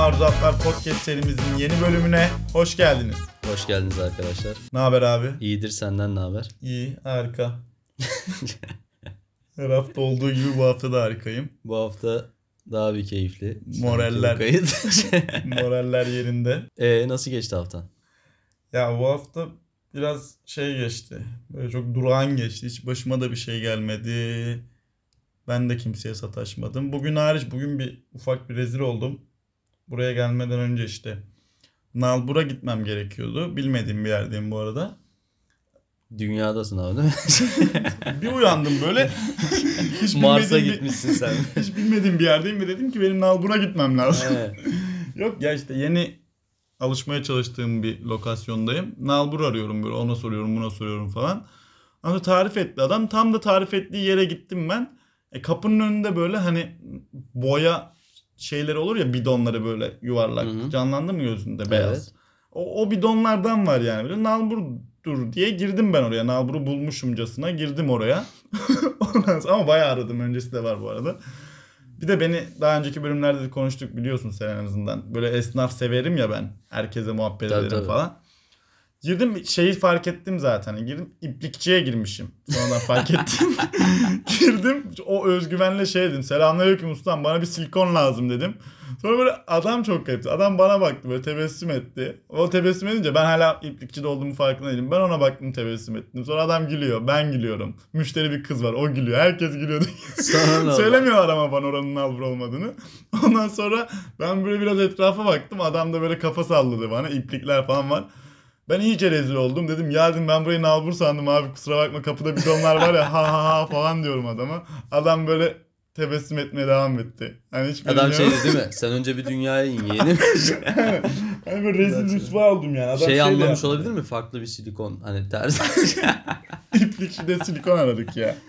Maruzatlar Podcast serimizin yeni bölümüne hoş geldiniz. Hoş geldiniz arkadaşlar. Ne haber abi? İyidir, senden ne haber? İyi, harika. Her hafta olduğu gibi bu hafta da harikayım. Bu hafta daha bir keyifli. Moraller Kayıt. moraller yerinde. Nasıl geçti haftan? Ya bu hafta biraz geçti. Böyle çok durağan geçti. Hiç başıma da bir şey gelmedi. Ben de kimseye sataşmadım. Bugün hariç bir ufak bir rezil oldum. Buraya gelmeden önce Nalbur'a gitmem gerekiyordu. Bilmediğim bir yerdeyim bu arada. Dünyadasın abi değil mi? Bir uyandım böyle. Hiç Mars'a gitmişsin sen. Hiç bilmediğim bir yerdeyim ve dedim ki benim Nalbur'a gitmem lazım. Yok ya yeni alışmaya çalıştığım bir lokasyondayım. Nalbur arıyorum böyle, ona soruyorum buna soruyorum falan. Ama tarif etti adam. Tam da tarif ettiği yere gittim ben. Kapının önünde böyle hani boya şeyleri olur ya, bidonları böyle yuvarlak. Hı-hı. Canlandı mı gözünde beyaz? Evet. O bidonlardan var yani. Böyle Nalbur'dur diye girdim ben oraya. Nalbur'u bulmuşumcasına girdim oraya. Ama bayağı aradım. Öncesi de var bu arada. Bir de beni daha önceki bölümlerde de konuştuk, biliyorsun sen en azından. Böyle esnaf severim ya ben. Herkese muhabbet ederim falan. Girdim, fark ettim zaten. Girdim, iplikçiye girmişim. Sonradan fark ettim. Girdim, o özgüvenle dedim. Selamünaleyküm ustam, bana bir silikon lazım dedim. Sonra böyle adam çok garipti. Adam bana baktı, böyle tebessüm etti. O tebessüm edince ben hala iplikçide olduğumu farkında değilim. Ben ona baktım, tebessüm ettim. Sonra adam gülüyor, ben gülüyorum. Müşteri bir kız var, o gülüyor. Herkes gülüyor. Söylemiyorlar ama bana oranın Nalbur olmadığını. Ondan sonra ben böyle biraz etrafa baktım. Adam da böyle kafa salladı bana. İplikler falan var. Ben iyice rezil oldum. Dedim ya, ben burayı Nalbur sandım abi, kusura bakma, kapıda bidonlar var ya ha ha ha falan diyorum adama. Adam böyle tebessüm etmeye devam etti. Hani hiç Adam dedi değil mi? Sen önce bir dünyaya in yeğenim. Hani böyle rezil rüsva oldum yani. Adam anlamış olabilir mi? Farklı bir silikon hani ters. İplikçide silikon aradık ya.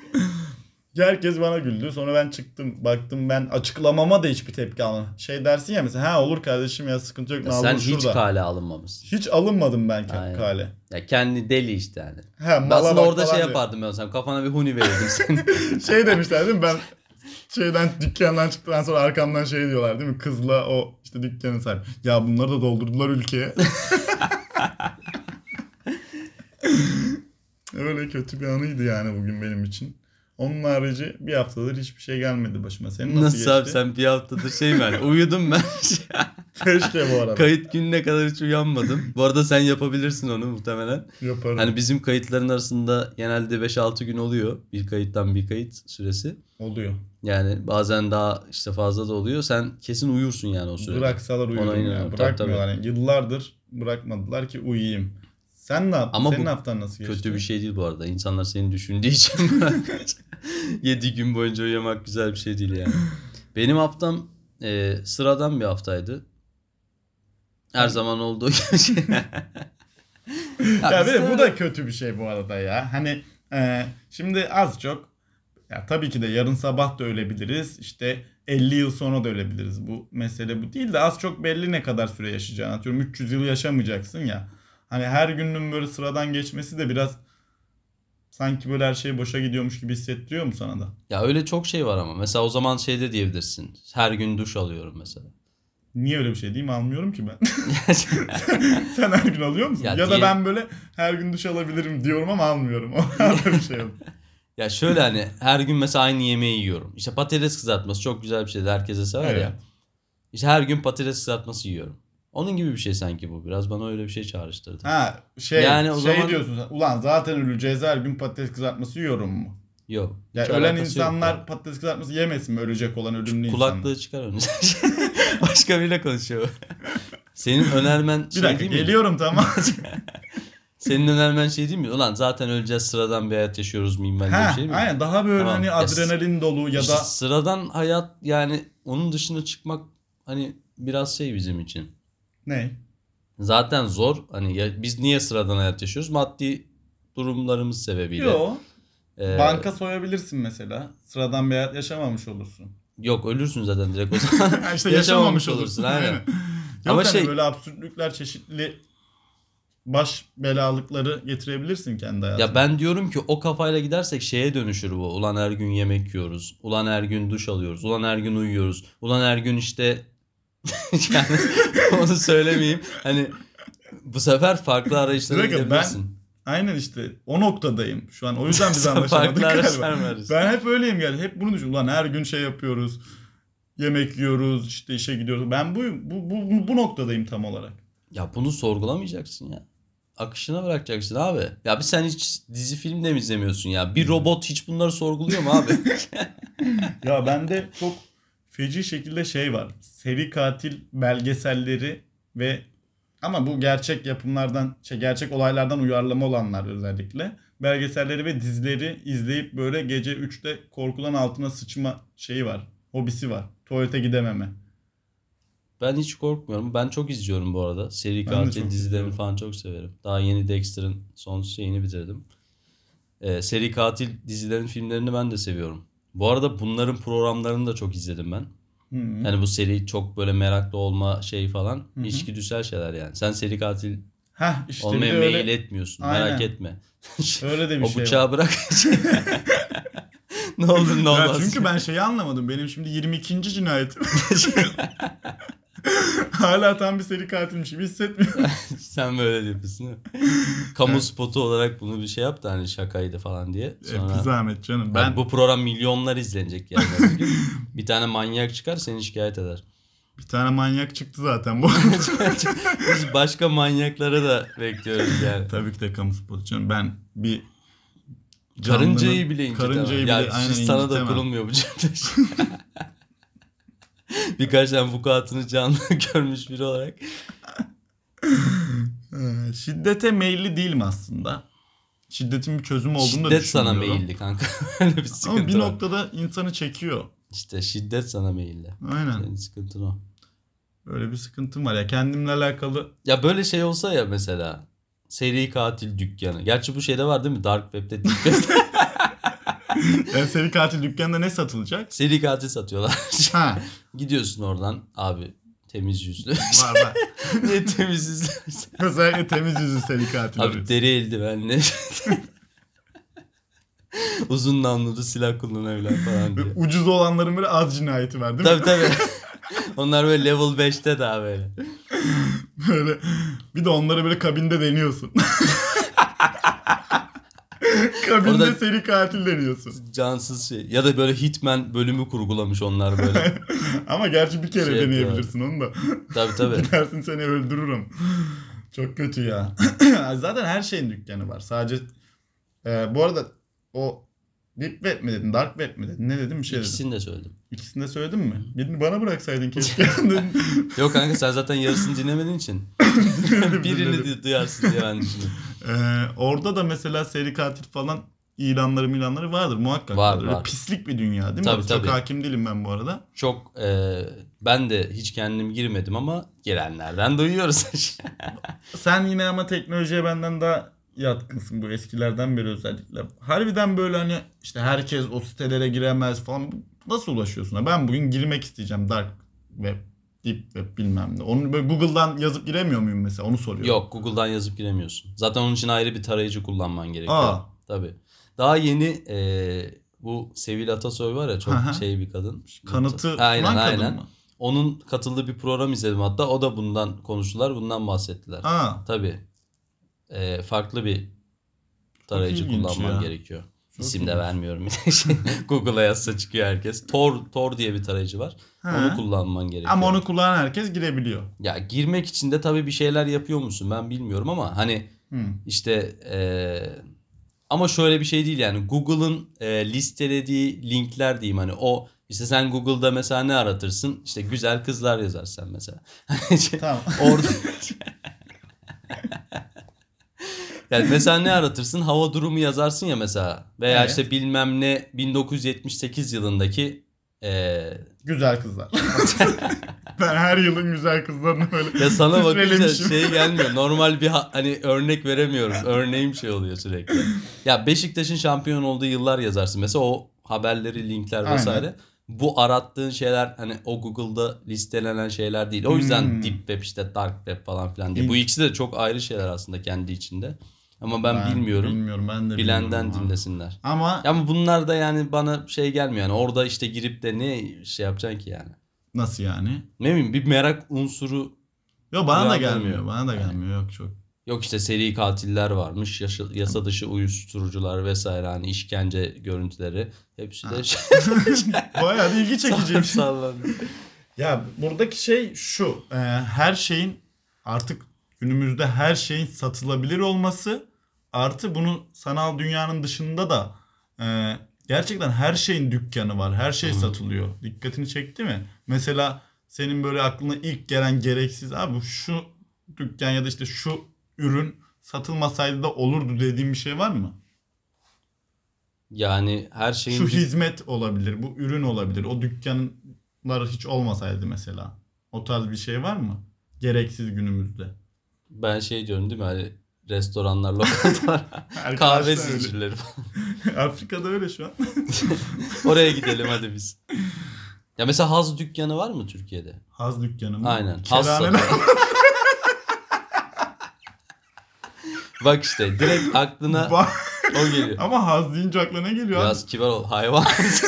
Herkes bana güldü. Sonra ben çıktım. Baktım, ben açıklamama da hiçbir tepki almadım. Dersin ya mesela, olur kardeşim ya, sıkıntı yok. Sen hiç kale alınmamışsın. Hiç alınmadım ben kale. Ya kendi deli işte yani. Ben aslında orada yapardım ben. Sen kafana bir huni verirdim sen. Demişler değil mi? Ben dükkandan çıktıktan sonra arkamdan diyorlar değil mi? Kızla o dükkanın sahibi. Ya bunları da doldurdular ülkeye. Öyle kötü bir anıydı yani bugün benim için. Onun harici bir haftadır hiçbir şey gelmedi başıma. Senin nasıl geçti? Abi sen bir haftadır uyudum ben. Keşke bu arada. Kayıt gününe kadar hiç uyanmadım. Bu arada sen yapabilirsin onu muhtemelen. Yaparım. Hani bizim kayıtların arasında genelde 5-6 gün oluyor. Bir kayıttan bir kayıt süresi. Oluyor. Yani bazen daha fazla da oluyor. Sen kesin uyursun yani o sürede. Bıraksalar uyurum ya. Bırakmıyorlar yani. Yıllardır bırakmadılar ki uyuyayım. Sen ne yaptın? Ama senin haftan nasıl geçti? Kötü bir şey değil bu arada. İnsanlar seni düşündüğü için 7 gün boyunca uyumak güzel bir şey değil yani. Benim haftam sıradan bir haftaydı. Her zaman olduğu gibi. Ya bu da kötü bir şey bu arada ya. Hani şimdi az çok, ya tabii ki de yarın sabah da ölebiliriz. 50 yıl sonra da ölebiliriz. Bu mesele bu değil de az çok belli ne kadar süre yaşayacağını. Atıyorum 300 yıl yaşamayacaksın ya. Hani her günün böyle sıradan geçmesi de biraz sanki böyle her şey boşa gidiyormuş gibi hissettiriyor mu sana da? Ya öyle çok şey var ama. Mesela o zaman de diyebilirsin. Her gün duş alıyorum mesela. Niye öyle bir şey diyeyim, almıyorum ki ben. Sen her gün alıyor musun? Ya da ben böyle her gün duş alabilirim diyorum ama almıyorum. O bir şey yok. Ya şöyle hani her gün mesela aynı yemeği yiyorum. Patates kızartması çok güzel bir şeydi. Herkese sever ya. Her gün patates kızartması yiyorum. Onun gibi bir şey sanki bu. Biraz bana öyle bir şey çağrıştırdı. Yani o zaman diyorsun sen. Ulan zaten öleceğiz, her gün patates kızartması yiyorum mu? Yok. Yani ölen insanlar patates kızartması yemesin mi? Ölecek olan ölümlü insanlar. Kulaklığı çıkar önce. Başka biriyle konuşuyor. Senin önermen bir dakika, değil mi? Geliyorum tamam. Senin önermen değil mi? Ulan zaten öleceğiz, sıradan bir hayat yaşıyoruz miyim ben diye bir şey mi? Aynen, daha böyle tamam. Hani adrenalin dolu ya da. Sıradan hayat yani, onun dışına çıkmak hani biraz bizim için. Ne? Zaten zor. Hani biz niye sıradan hayat yaşıyoruz? Maddi durumlarımız sebebiyle. Yok. Banka soyabilirsin mesela. Sıradan bir hayat yaşamamış olursun. Yok, ölürsün zaten direkt o zaman. yaşamamış olursun. Aynen. Yok ama böyle absürtlükler, çeşitli baş belalıkları getirebilirsin kendi hayatına. Ya ben diyorum ki o kafayla gidersek dönüşür bu. Ulan her gün yemek yiyoruz. Ulan her gün duş alıyoruz. Ulan her gün uyuyoruz. Ulan her gün Yani onu söylemeyeyim. Hani bu sefer farklı arayışlara Bir dakika, gidebilirsin. Aynen işte o noktadayım şu an. O yüzden biz Sen anlaşamadık farklı araçlar galiba. mı arıyorsun? Ben hep öyleyim yani. Hep bunu düşünüyorum. Ulan her gün şey yapıyoruz. Yemek yiyoruz, işte işe gidiyoruz. Ben bu noktadayım tam olarak. Ya bunu sorgulamayacaksın ya. Akışına bırakacaksın abi. Ya bir sen hiç dizi film de mi izlemiyorsun ya? Bir robot hiç bunları sorguluyor mu abi? Ya bende çok feci şekilde şey var. Seri katil belgeselleri ve ama bu gerçek yapımlardan, gerçek olaylardan uyarlama olanlar özellikle. Belgeselleri ve dizileri izleyip böyle gece 3'te korkudan altına sıçma şeyi var. Hobisi var. Tuvalete gidememe. Ben hiç korkmuyorum. Ben çok izliyorum bu arada. Seri Ben de katil çok dizilerini izliyorum. falan çok severim. Daha yeni Dexter'ın son şeyini bitirdim. Seri katil dizilerin filmlerini ben de seviyorum. Bu arada bunların programlarını da çok izledim ben. Hı. Yani bu seri çok böyle meraklı olma şey falan. Hı hı. İçgüdüsel şeyler yani. Sen seri katil Heh işte bir olmaya de meyil öyle, etmiyorsun. aynen. Merak etme. Öyle de bir O şey bıçağı var. bırak. Ne olur ne Ya olmaz. çünkü ben şeyi anlamadım. Benim şimdi 22. cinayetim. Hala tam bir seri katilmiş gibi hissetmiyorum. Sen böyle yapıyorsun değil mi? Kamu spotu olarak bunu bir şey yap da hani şakaydı falan diye. Bir Sonra zahmet canım. ben Ben bu program milyonlar izlenecek yani. Bir gün bir tane manyak çıkar seni şikayet eder. bir tane manyak çıktı zaten bu. Biz başka manyakları da bekliyoruz yani. Tabii ki de kamu spotu canım. Ben bir Karıncayı bile incitemem. karıncayı bile Ya aynen hiç sana incitemem. dokunulmuyor bu cepte. Birkaç tane vukuatını canlı görmüş biri olarak. Şiddete meyilli değilim aslında. Şiddetin bir çözüm olduğunu da Şiddet sana düşünmüyorum. meyilli kanka. Öyle bir sıkıntı Ama bir var. noktada insanı çekiyor. İşte şiddet sana meyilli. Aynen. Senin sıkıntın o. Öyle bir sıkıntım var ya. Kendimle alakalı. Ya böyle şey olsa ya mesela. Seri katil dükkanı. Gerçi bu şeyde var değil mi? Dark Web'de, Deep Web'de. Yani seri katil dükkanında ne satılacak? Seri katil satıyorlar. Ha, Gidiyorsun oradan abi temiz yüzlü. var. Ne temiz yüzlü. Özellikle temiz yüzlü seri katil Abi arıyorsun. deri eldivenli. Uzun namlulu silah kullanıyorlar falan diye. Ve ucuz olanların böyle az cinayeti var değil mi? Tabii. Onlar böyle level 5'te daha böyle. Böyle bir de onları böyle kabinde deniyorsun. Kabinde Orada- seri katil deniyorsun. Cansız şey. Ya da böyle Hitman bölümü kurgulamış onlar böyle. Ama gerçi bir kere Şey deneyebilirsin onu da. Tabii. Gidersin seni öldürürüm. Çok kötü ya. Zaten her şeyin dükkanı var. Sadece bu arada o Deep Web mi dedin? Dark Web mi dedin? Ne dedim? Bir şey dedim. İkisini de söyledim. İkisini de söyledin mi? Birini bana bıraksaydın keşke. Yok kanka sen zaten yarısını dinlemediğin için. Birini duyarsın diye ben düşündüm. Orada da mesela seri katil falan ilanları vardır muhakkak. Var. Öyle pislik bir dünya değil mi? Tabii, Çok tabii. hakim değilim ben bu arada. Çok ben de hiç kendim girmedim ama girenlerden duyuyoruz. Sen yine ama teknolojiye benden daha yatkınsın bu eskilerden beri özellikle. Harbiden böyle hani işte herkes o sitelere giremez falan. Nasıl ulaşıyorsun? Ben bugün girmek isteyeceğim Dark Web, Deep Web bilmem ne. Onu böyle Google'dan yazıp giremiyor muyum mesela? Onu soruyorum. Yok Google'dan yazıp giremiyorsun. Zaten onun için ayrı bir tarayıcı kullanman gerekiyor. Aa. Tabii. Daha yeni bu Sevil Atasoy var ya çok Aha. şey bir kadın. Kanıtı Aynen sunan kadın aynen. mı? Onun katıldığı bir program izledim hatta. O da bundan konuştular. Bundan bahsettiler. Aa. Tabii. Farklı bir tarayıcı ilginç kullanman ya. gerekiyor. Çok İsim de ilginç. vermiyorum. Google'a yazsa çıkıyor herkes. Tor diye bir tarayıcı var. Ha. Onu kullanman gerekiyor. Ama onu kullanan herkes girebiliyor. Ya girmek için de tabii bir şeyler yapıyor musun ben bilmiyorum ama hani işte ama şöyle bir şey değil yani Google'ın listelediği linkler diyeyim hani o işte sen Google'da mesela ne aratırsın işte güzel kızlar yazarsan mesela. Tamam. Orada yani mesela ne aratırsın hava durumu yazarsın ya mesela veya Evet. işte bilmem ne 1978 yılındaki Güzel kızlar. Ben her yılın güzel kızlarını böyle ya sana bakınca filtrelemişim. şey gelmiyor. Normal bir hani örnek veremiyorum. Örneğim şey oluyor sürekli. Ya Beşiktaş'ın şampiyon olduğu yıllar yazarsın. Mesela o haberleri, linkler vesaire. Aynen. Bu arattığın şeyler hani o Google'da listelenen şeyler değil. O yüzden Deep Web işte Dark Web falan filan diye. Bu ikisi de çok ayrı şeyler aslında kendi içinde. Ama ben bilmiyorum. Bilmiyorum ben de Bilenden bilmiyorum abi. dinlesinler. Ama Ama bunlar da yani bana şey gelmiyor. Yani orada işte girip de ne şey yapacaksın ki yani. Nasıl yani? Ne bileyim, bir merak unsuru. Yok bana da Uyandırmıyor. gelmiyor. Bana da gelmiyor. Yok çok. Yok işte seri katiller varmış, yasa dışı uyuşturucular vesaire, hani işkence görüntüleri. Hepsi de Bayağı da ilgi çekiciymiş. sallandı. Ya buradaki şey şu. Her şeyin artık günümüzde her şeyin satılabilir olması, artı bunu sanal dünyanın dışında da gerçekten her şeyin dükkanı var. Her şey satılıyor. Dikkatini çekti mi? Mesela senin böyle aklına ilk gelen gereksiz, abi şu dükkan ya da işte şu ürün satılmasaydı da olurdu dediğin bir şey var mı? Yani her şeyin Şu hizmet olabilir, bu ürün olabilir. O dükkanlar hiç olmasaydı mesela. O tarz bir şey var mı? Gereksiz günümüzde. ben şey diyorum değil mi, hani restoranlar, lokantalar, kahve Arkadaşlar öyle. zincirleri falan. Afrika'da öyle şu an. Oraya gidelim hadi biz. Ya mesela Haz dükkanı var mı Türkiye'de? Haz dükkanı mı? Aynen. Haz Kerhaneler. satıyor. Bak işte direkt aklına Var. o geliyor. Ama haz deyince aklına ne geliyor abi? Biraz kibar ol. Hayvan.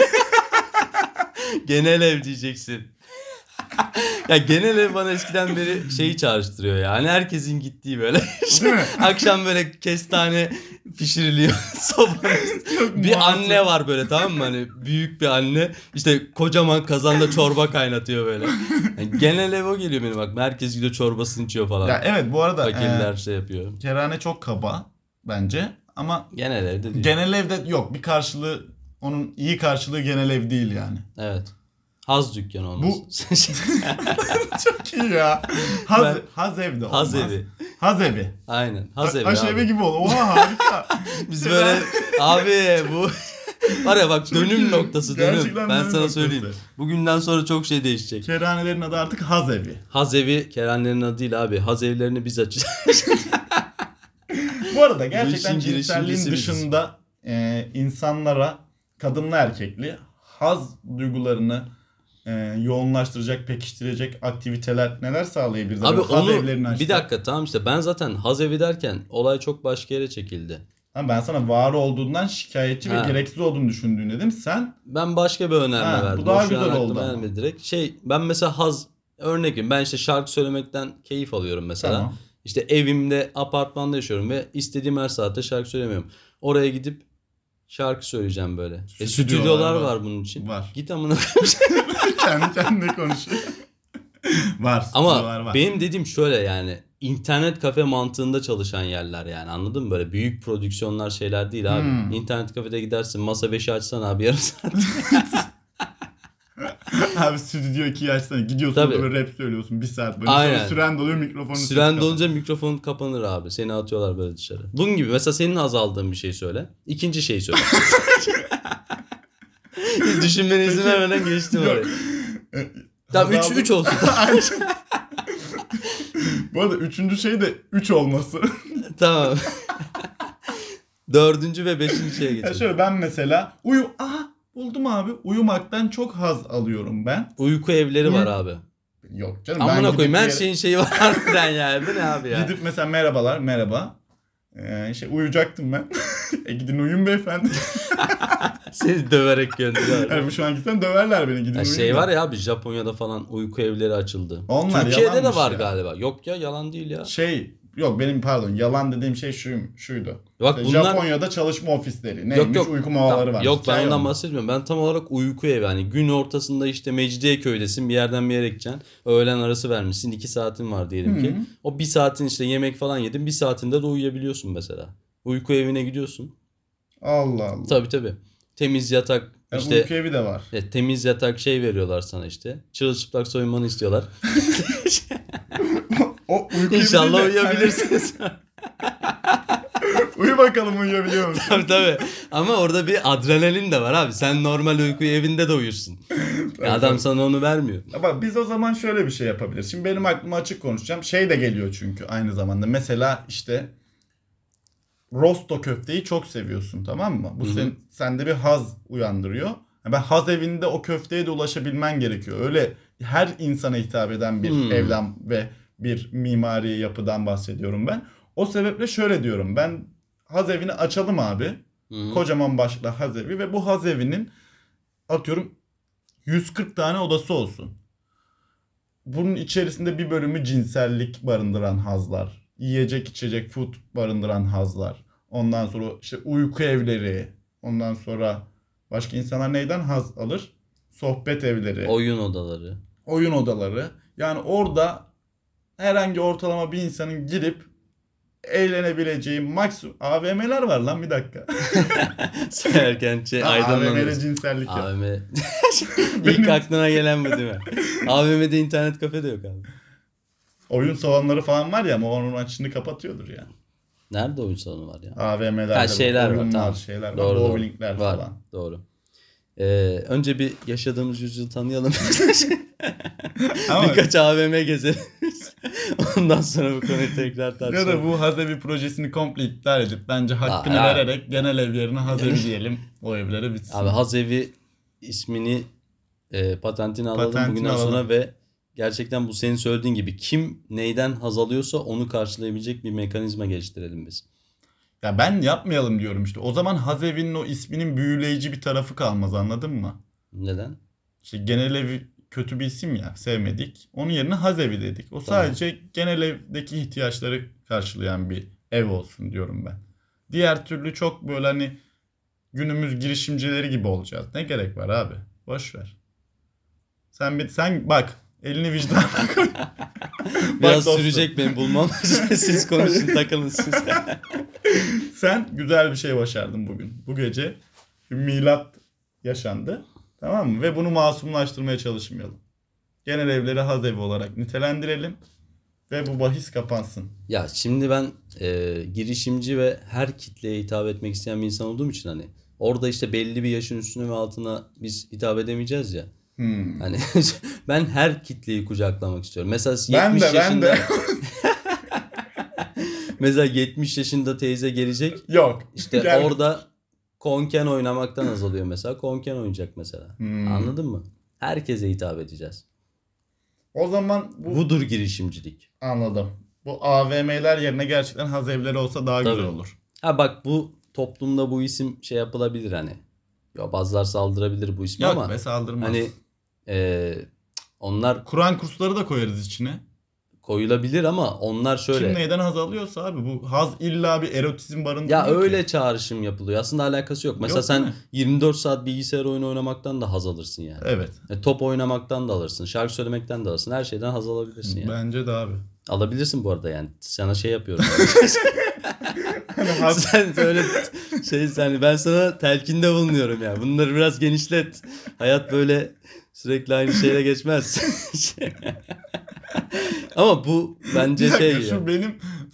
Genel ev diyeceksin. Ya genel ev bana eskiden beri şeyi çağrıştırıyor ya. Hani herkesin gittiği böyle. Değil mi? Akşam böyle kestane pişiriliyor sobanın. Çok Bir masum. anne var böyle, tamam mı? Hani büyük bir anne. İşte kocaman kazanda çorba kaynatıyor böyle. Yani genel ev o geliyor benim bak. Herkes gidiyor çorbasını içiyor falan. Ya evet, bu arada Fakirler şey yapıyor. kerhane çok kaba bence. Ama Genel evde değil. genel evde yok. Bir karşılığı, onun iyi karşılığı genel ev değil yani. Evet. Haz dükkanı olması. Çok iyi ya. Haz evde olmaz. Haz evi. Haz evi. Aynen. Haz evi Aş abi. evi gibi ol. Oha harika. Biz böyle abi bu var ya bak, Çok dönüm iyi. noktası dönüm. Gerçekten Ben dönüm sana noktası. söyleyeyim. Bugünden sonra çok şey değişecek. Kerhanelerin adı artık haz evi. Haz evi Kerenlerin adı değil abi. Haz evlerini biz açacağız. Bu arada gerçekten işin cinselliğin girişimcisi biziz. dışında insanlara, kadınlı erkekli haz duygularını yoğunlaştıracak, pekiştirecek aktiviteler neler sağlayabiliriz? Abi Böyle haz onu evlerini açsak. bir dakika, tamam işte ben zaten haz evi derken olay çok başka yere çekildi. Ha, ben sana var olduğundan şikayetçi Ha. ve gereksiz olduğunu düşündüğünü dedim. Sen Ben başka bir önerme Ha, bu verdim. daha O şu an güzel aklıma oldu ama. gelmedi direkt. Ben mesela örnek vereyim. Ben işte şarkı söylemekten keyif alıyorum mesela. Tamam. İşte evimde, apartmanda yaşıyorum ve istediğim her saatte şarkı söylemiyorum. Oraya gidip şarkı söyleyeceğim böyle. Stüdyolar var bunun için. Var. Git amına. Kendi kendine konuşuyor. Var. Ama stüdyolar var. benim dediğim şöyle, yani internet kafe mantığında çalışan yerler, yani anladın mı? Böyle büyük prodüksiyonlar şeyler değil abi. İnternet kafede gidersin, masa 5'i açsan abi yarım saat. Abi stüdyo 2'yi açsana. Gidiyorsun Tabii. da böyle rap söylüyorsun. Bir saat böyle. Aynen. Sonra süren doluyor, mikrofonu Süren dolunca mikrofon kapanır abi. Seni atıyorlar böyle dışarı. Bunun gibi mesela senin azaldığın bir şey söyle. İkinci şeyi söyle. Hiç düşünmene izin vermeden geçtim oraya. Tamam 3 olsun. Bu arada üçüncü şey de 3 olması. Tamam. Dördüncü ve beşinci şeye Ya geçelim. şöyle, ben mesela buldum abi. Uyumaktan çok haz alıyorum ben. Uyku evleri var abi. Yok canım. ben Amına gidip koyayım, bir her yere- şeyin şeyi var harbiden ya. Bu ne abi ya? Gidip mesela merhaba. Uyuyacaktım ben. Gidin uyuyun beyefendi. Seni döverek gönderiyor. Yani şu an gitsem döverler beni, gidin Ya uyuyun. şey da. var ya abi, Japonya'da falan uyku evleri açıldı. Onlar Türkiye'de de yalanmış var ya. galiba. Yok ya, yalan değil ya. Yok benim pardon, yalan dediğim şey şuydu. Bak İşte bunlar Japonya'da çalışma ofisleri. Neymiş? yok. Uyku molaları Tamam, var. yok ben Hikaye ondan o. bahsetmiyorum. Ben tam olarak uyku evi. Hani gün ortasında işte Mecidiyeköy'desin, bir yerden bir yere gideceksin. Öğlen arası vermişsin, 2 saatin var diyelim ki. O 1 saatin işte yemek falan yedin, 1 saatinde de uyuyabiliyorsun mesela. Uyku evine gidiyorsun. Allah Allah. Tabii. Temiz yatak işte Uyku evi de var. temiz yatak şey veriyorlar sana işte. Çırılçıplak soyunmanı istiyorlar. O uyku evi İnşallah değil de- uyuyabilirsiniz. Uyu bakalım, uyuyabiliyor musun? Tabii. Ama orada bir adrenalin de var abi. Sen normal uyku evinde de uyursun. Ya adam sana onu vermiyor. Ama biz o zaman şöyle bir şey yapabiliriz. Şimdi benim aklıma açık konuşacağım. Şey de geliyor çünkü aynı zamanda. Mesela işte rosto köfteyi çok seviyorsun, tamam mı? Bu sende bir haz uyandırıyor. Ben haz evinde o köfteye de ulaşabilmen gerekiyor. Öyle her insana hitap eden bir evlem ve bir mimari yapıdan bahsediyorum ben. O sebeple şöyle diyorum. Ben haz evini açalım abi. Kocaman başlı haz evi ve bu haz evinin atıyorum 140 tane odası olsun. bunun içerisinde bir bölümü cinsellik barındıran hazlar. Yiyecek içecek food barındıran hazlar. Ondan sonra işte uyku evleri. Ondan sonra başka insanlar neyden haz alır? Sohbet evleri. Oyun odaları. Oyun odaları. Yani orada herhangi ortalama bir insanın girip eğlenebileceği maksimum AVM'ler var lan, bir dakika. Sayarken AVM'de aydınlanırız. cinsellik yok. AVM. İlk Benim- aklına gelen bu değil mi? AVM'de internet kafe de yok abi. Oyun salonları falan var ya, ama onun açını kapatıyordur yani. Nerede oyun salonu var ya? AVM'lerde Ha, şeyler var, oyunlar, tamam. şeyler var. Doğru, doğru. Bowlingler Var. falan. Doğru. Önce bir yaşadığımız yüzyılı tanıyalım. Ama Birkaç AVM gezelim. Ondan sonra bu konuyu tekrar ya tartışalım. da bu Hazevi projesini komple iptal edip bence hakkını ya. vererek genel ev yerine Hazevi diyelim. O evlere bitsin. Abi Hazevi ismini patentini alalım Patentini bugünden alalım. sonra ve gerçekten bu senin söylediğin gibi kim neyden haz alıyorsa onu karşılayabilecek bir mekanizma geliştirelim biz. Ya ben yapmayalım diyorum işte. O zaman Hazevi'nin o isminin büyüleyici bir tarafı kalmaz, anladın mı? Neden? İşte genel ev kötü bir isim ya, sevmedik. Onun yerine Hazevi dedik. O Tamam. sadece genel evdeki ihtiyaçları karşılayan bir ev olsun diyorum ben. Diğer türlü çok böyle hani günümüz girişimcileri gibi olacağız. Ne gerek var abi? Boş ver. Sen bak, elini vicdanına koy. Biraz dostum, sürecek benim bulmam. Siz konuşun, takılın siz. sen güzel bir şey başardın bugün. Bu gece bir milat yaşandı. Tamam mı? Ve bunu masumlaştırmaya çalışmayalım. Genel evleri Hazevi olarak nitelendirelim. Ve bu bahis kapansın. Ya şimdi ben girişimci ve her kitleye hitap etmek isteyen bir insan olduğum için hani orada işte belli bir yaşın üstüne ve altına biz hitap edemeyeceğiz ya. Hani ben her kitleyi kucaklamak istiyorum. Mesela 70 Ben yaşında de. mesela 70 yaşında teyze gelecek. Yok. İşte Gelmedi. orada konken oynamaktan azalıyor mesela. Konken oynayacak mesela. Anladın mı? Herkese hitap edeceğiz. O zaman Budur girişimcilik. anladım. Bu AVM'ler yerine gerçekten Hazevleri olsa daha Tabii. güzel olur. Ha bak, bu toplumda bu isim şey yapılabilir hani. Ya bazılar saldırabilir bu isme Yok ama be, saldırmaz. hani onlar Kur'an kursları da koyarız içine. koyulabilir ama onlar şöyle. Kim neyden haz alıyorsa abi, bu haz illa bir erotizm barındırmıyor Ya öyle ki. çağrışım yapılıyor. Aslında alakası yok. Mesela Yok, sen değil mi? 24 saat bilgisayar oyunu oynamaktan da haz alırsın yani. Evet. Top oynamaktan da alırsın. Şarkı söylemekten de alırsın. Her şeyden haz alabilirsin yani. Bence de abi. Alabilirsin bu arada yani. Sana şey yapıyorum. Hani haz, Sen öyle sen, ben sana telkinde bulunuyorum ya. Bunları biraz genişlet. Hayat böyle sürekli aynı şeyle geçmez. Ama bu bence bir dakika, şey şu ya. benim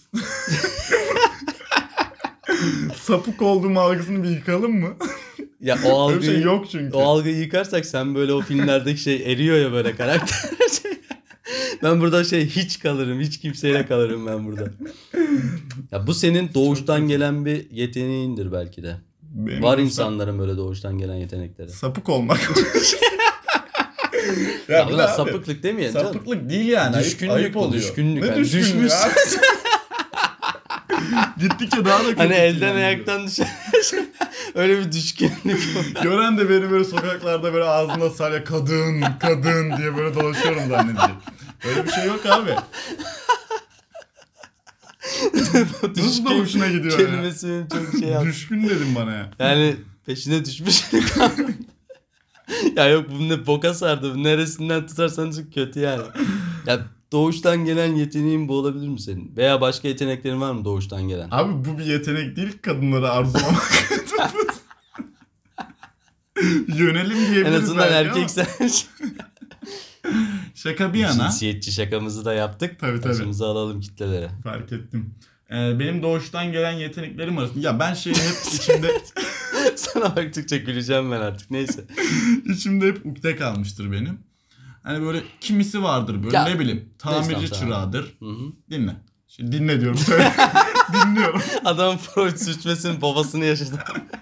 sapık olduğum algısını bir yıkalım mı? Ya o Öyle bir şey algıyı yok çünkü. o algıyı yıkarsak sen böyle o filmlerdeki şey eriyor ya böyle karakter. Ben burada hiç kalırım. Hiç kimseyle kalırım ben burada. Ya bu senin doğuştan gelen bir yeteneğindir belki de. Benim Var doğuştan- insanların böyle doğuştan gelen yetenekleri. Sapık olmak. Ya bir buna de abi, sapıklık demeyelim canım. sapıklık değil yani. Düşkünlük ayıp bu, oluyor. düşkünlük. Ne Hani düşkünlüğü düşmüşsün. abi? Gittikçe daha da kötü. Hani elden ayaktan düşer. Öyle bir düşkünlük var. Gören de beni böyle sokaklarda böyle ağzında salya kadın kadın diye böyle dolaşıyorum zannedecek. Öyle bir şey yok abi. Nasıl da hoşuna gidiyor ya. Kelimesini çok şey yaptı. Düşkün dedim bana ya. Yani peşine düşmüş. Ya yok, bu ne boka sardı. Bu neresinden tutarsan tut, kötü yani. Ya doğuştan gelen yeteneğin bu olabilir mi senin? Veya başka yeteneklerin var mı doğuştan gelen? Abi bu bir yetenek değil, kadınları arzulamak. Yönelim En diyebiliriz azından belki erkek sen. ama şaka bir yana. Cinsiyetçi şakamızı da yaptık. Tabii, tabii. Başımızı alalım kitlelere. Fark ettim. Benim doğuştan gelen yeteneklerim arasında. Ya ben hep içimde Sana baktıkça güleceğim ben artık. Neyse. içimde hep ukde kalmıştır benim. Hani böyle kimisi vardır böyle, Ya, ne bileyim, tamirci neyse, tamam. çırağıdır. Hı hı. Dinle. Şimdi dinle diyorum. Söyle. Dinliyorum. Adam Freud suçmasının babasını yaşadı.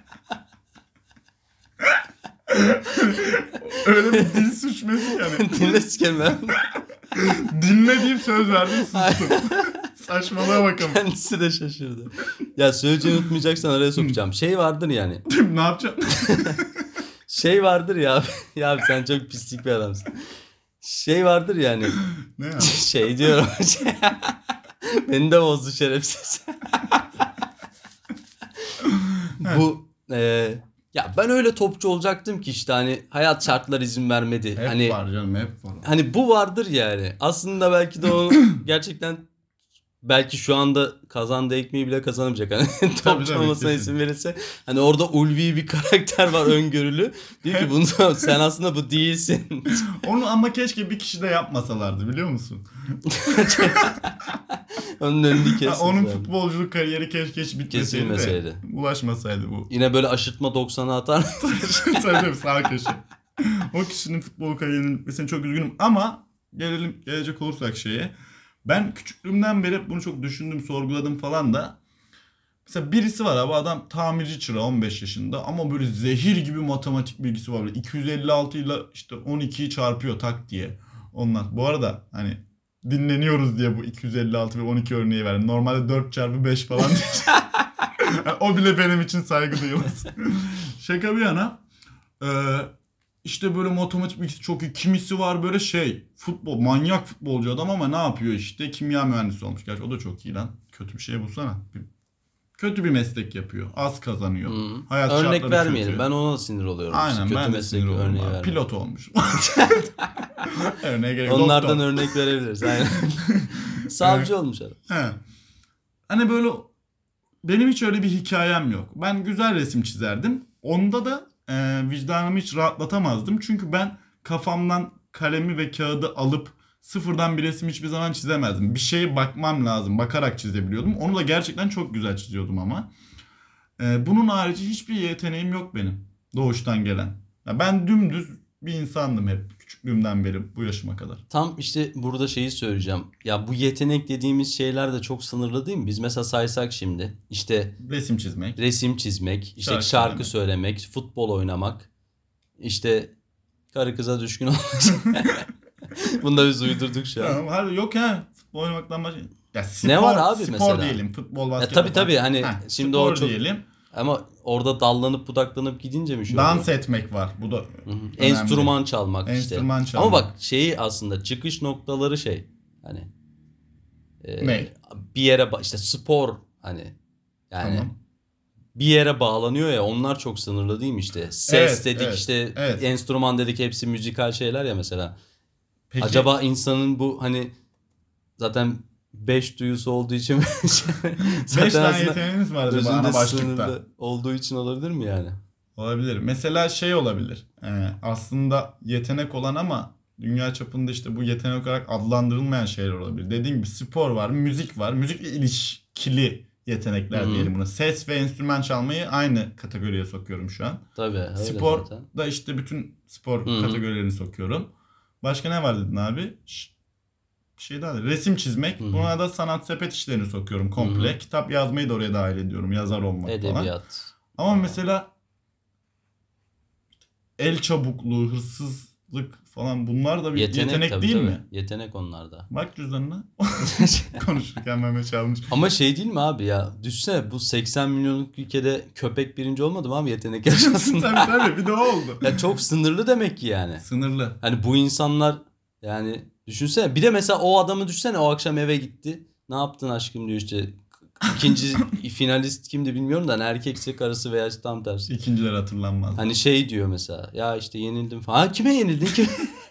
Öyle bir dil suçması yani. Dinle sikerim ben. Dinle deyip söz verdim, sustum. Saçmalığa bakalım. Kendisi de şaşırdı. Ya söyleyeceğini unutmayacaksan araya sokacağım. Şey vardır yani. Ne yapacağım? Şey vardır ya. Ya abi sen çok pislik bir adamsın. Şey vardır yani. Ne ya? Şey diyorum. Beni de bozdu şerefsiz. Bu ya ben öyle topçu olacaktım ki işte hani hayat şartları izin vermedi. Hep Hani var canım, hep var. hani bu vardır yani. Aslında belki de o gerçekten belki şu anda kazandığı ekmeği bile kazanamayacak. Hani topçu tabii, olmasına kesin. izin verirse hani orada ulvi bir karakter var öngörülü. Diyor ki bunu sen aslında bu değilsin. Onu ama keşke bir kişi de yapmasalardı, biliyor musun? Onun önünü Ha, kessin. onun futbolculuk kariyeri keşke hiç bitmeseydi Kesilmeseydi. de ulaşmasaydı bu. Yine böyle aşırtma 90'a atar. Tabii sağ köşe. O kişinin futbol kariyerinin bitmesine çok üzgünüm ama gelecek olursak şeye. Ben küçüklüğümden beri hep bunu çok düşündüm, sorguladım falan da. Mesela birisi var abi, adam tamirci çırağı, 15 yaşında ama böyle zehir gibi matematik bilgisi var. Böyle 256 ile işte 12'yi çarpıyor tak diye. Onlar. Bu arada hani dinleniyoruz diye bu 256 ve 12 örneği verdim. Normalde 4 çarpı 5 falan diyeceğim. Yani o bile benim için saygı duyulmaz. Şaka bir yana. İşte böyle matematik bilgisi çok iyi. Kimisi var böyle manyak futbolcu adam ama ne yapıyor işte? Kimya mühendisi olmuş. Gerçi o da çok iyi lan. Kötü bir şey bulsana. Kötü bir meslek yapıyor. Az kazanıyor. Hayat Örnek şartları vermeyelim. kötü. Ben ona sinir oluyorum. Aynen, Kötü ben de meslek sinir örneği oldum. verme. Pilot olmuş. Örneğe gerek yok. Onlardan Doktor. örnek verebiliriz. Aynen. Savcı olmuş adam. He. Hani böyle benim hiç öyle bir hikayem yok. Ben güzel resim çizerdim. Onda da vicdanımı hiç rahatlatamazdım. Çünkü ben kafamdan kalemi ve kağıdı alıp sıfırdan bir resim hiçbir zaman çizemezdim. Bir şeye bakmam lazım. Bakarak çizebiliyordum. Onu da gerçekten çok güzel çiziyordum ama. Bunun harici hiçbir yeteneğim yok benim. Doğuştan gelen. Ya ben dümdüz bir insandım hep. Küçüklüğümden beri bu yaşıma kadar. Tam işte burada şeyi söyleyeceğim. Ya bu yetenek dediğimiz şeyler de çok sınırlı değil mi? Biz mesela saysak şimdi işte Resim çizmek. resim çizmek, işte Şarkı şarkı söylemek, futbol oynamak, işte karı kıza düşkün olmak. Bunu da biz uydurduk şu an. Tamam, hayır, yok ya. Futbol oynamaktan başka. Ya spor, Ne var abi spor mesela? diyelim. Futbol, basketbol. Tabii tabii hani şimdi spor o çok diyelim. ama orada dallanıp budaklanıp gidince mi şu Dans oluyor? etmek var. Bu da Hı hı. önemli. Enstrüman çalmak işte. Enstrüman çalmak. Ama bak şeyi aslında çıkış noktaları şey hani Ne? bir yere işte spor hani yani Tamam. bir yere bağlanıyor ya onlar çok sınırlı değil mi işte? Ses Evet, dedik evet, işte evet. enstrüman dedik hepsi müzikal şeyler ya mesela. Peki, Acaba insanın bu hani zaten 5 duyusu olduğu için 5 tane yeteneğimiz var acaba özünde ana başlıkta. sınırlı olduğu için olabilir mi yani? Olabilir. Mesela olabilir. Aslında yetenek olan ama dünya çapında işte bu yetenek olarak adlandırılmayan şeyler olabilir. Dediğim gibi spor var, müzik var. Müzikle ilişkili yetenekler Hı-hı. diyelim buna. Ses ve enstrüman çalmayı aynı kategoriye sokuyorum şu an. Tabii öyle Spor zaten. da işte bütün spor Hı-hı. kategorilerini sokuyorum. Başka ne var dedin abi? Bir şey daha. Resim çizmek. Hı-hı. Buna da sanat sepet işlerini sokuyorum komple. Hı-hı. Kitap yazmayı da oraya dahil ediyorum. Yazar olmak falan. Edebiyat. Ama mesela el çabukluğu, hırsızlık falan bunlar da bir yetenek tabii, değil tabii. mi? Yetenek onlarda. Bak cüzdanına. Konuşurken Mehmet çalmış. Ama şey değil mi abi ya? Düşsene bu 80 milyonluk ülkede köpek birinci olmadı mı abi yetenek yarışmasında? tabii bir de o oldu. Ya çok sınırlı demek ki yani. Sınırlı. Hani bu insanlar yani düşünsene. Bir de mesela o adamı düşünsene o akşam eve gitti. Ne yaptın aşkım diyor işte. İkinci finalist kimdi bilmiyorum da hani erkekse karısı veya tam tersi. İkinciler hatırlanmaz. Hani şey diyor mesela ya işte yenildim falan. Ha, kime yenildin ki?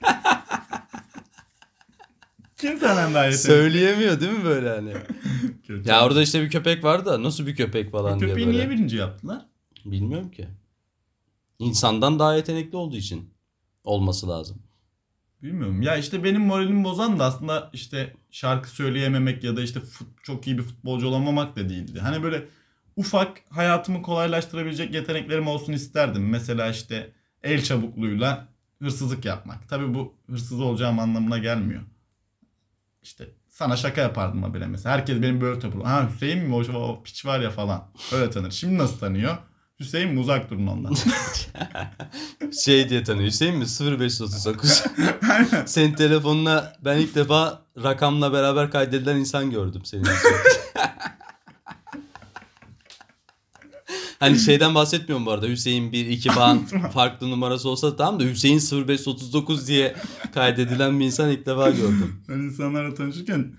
Kim senden daha yetenekli? Söyleyemiyor değil mi böyle hani? Kötü. Ya orada işte bir köpek var da nasıl bir köpek falan diye Köpeği böyle. niye birinci yaptılar? Bilmiyorum ki. İnsandan daha yetenekli olduğu için olması lazım. Bilmiyorum. Ya işte benim moralimi bozan da aslında işte şarkı söyleyememek ya da işte çok iyi bir futbolcu olamamak da değildi. Hani böyle ufak hayatımı kolaylaştırabilecek yeteneklerim olsun isterdim. Mesela işte el çabukluğuyla hırsızlık yapmak. Tabii bu hırsız olacağım anlamına gelmiyor. İşte sana şaka yapardım habire mesela. Herkes benim böyle tapılıyor. Ha Hüseyin mi? O piç var ya falan. Öyle tanır. Şimdi nasıl tanıyor? Hüseyin mi? Uzak durun ondan. Şey diye tanıyor. Hüseyin mi? 0539. Aynen. Senin telefonuna ben ilk defa rakamla beraber kaydedilen insan gördüm senin için. Hani şeyden bahsetmiyorum bu arada. Hüseyin 1 2 falan farklı numarası olsa tamam da Hüseyin 0539 diye kaydedilen bir insan ilk defa gördüm. Ben insanlarla tanışırken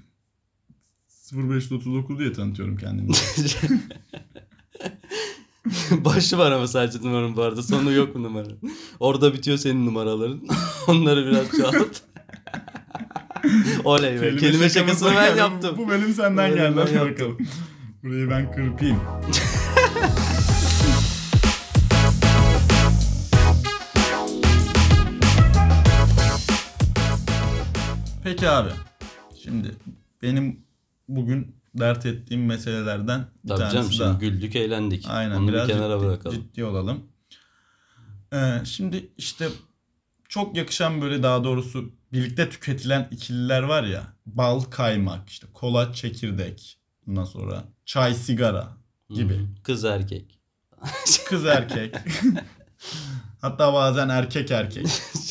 0539 diye tanıtıyorum kendimi. Başı var ama sadece numaranın bu arada. Sonu yok mu numaranın? Orada bitiyor senin numaraların. Onları biraz çoğalt. Oley be. Kelime şakasını ben geldi. yaptım. Bu bölüm senden Bu bölüm geldi. ben Hadi bakalım. Burayı ben kırpayım. Peki abi. Şimdi benim bugün dert ettiğim meselelerden bir Tabii tanesi canım daha. şimdi güldük eğlendik. Aynen, Onu biraz bir kenara ciddi, bırakalım. ciddi olalım. Şimdi işte çok yakışan böyle, daha doğrusu birlikte tüketilen ikililer var ya. Bal, kaymak, işte kola, çekirdek. Ondan sonra çay, sigara gibi. Hı-hı. Kız erkek. Kız erkek. Hatta bazen erkek erkek.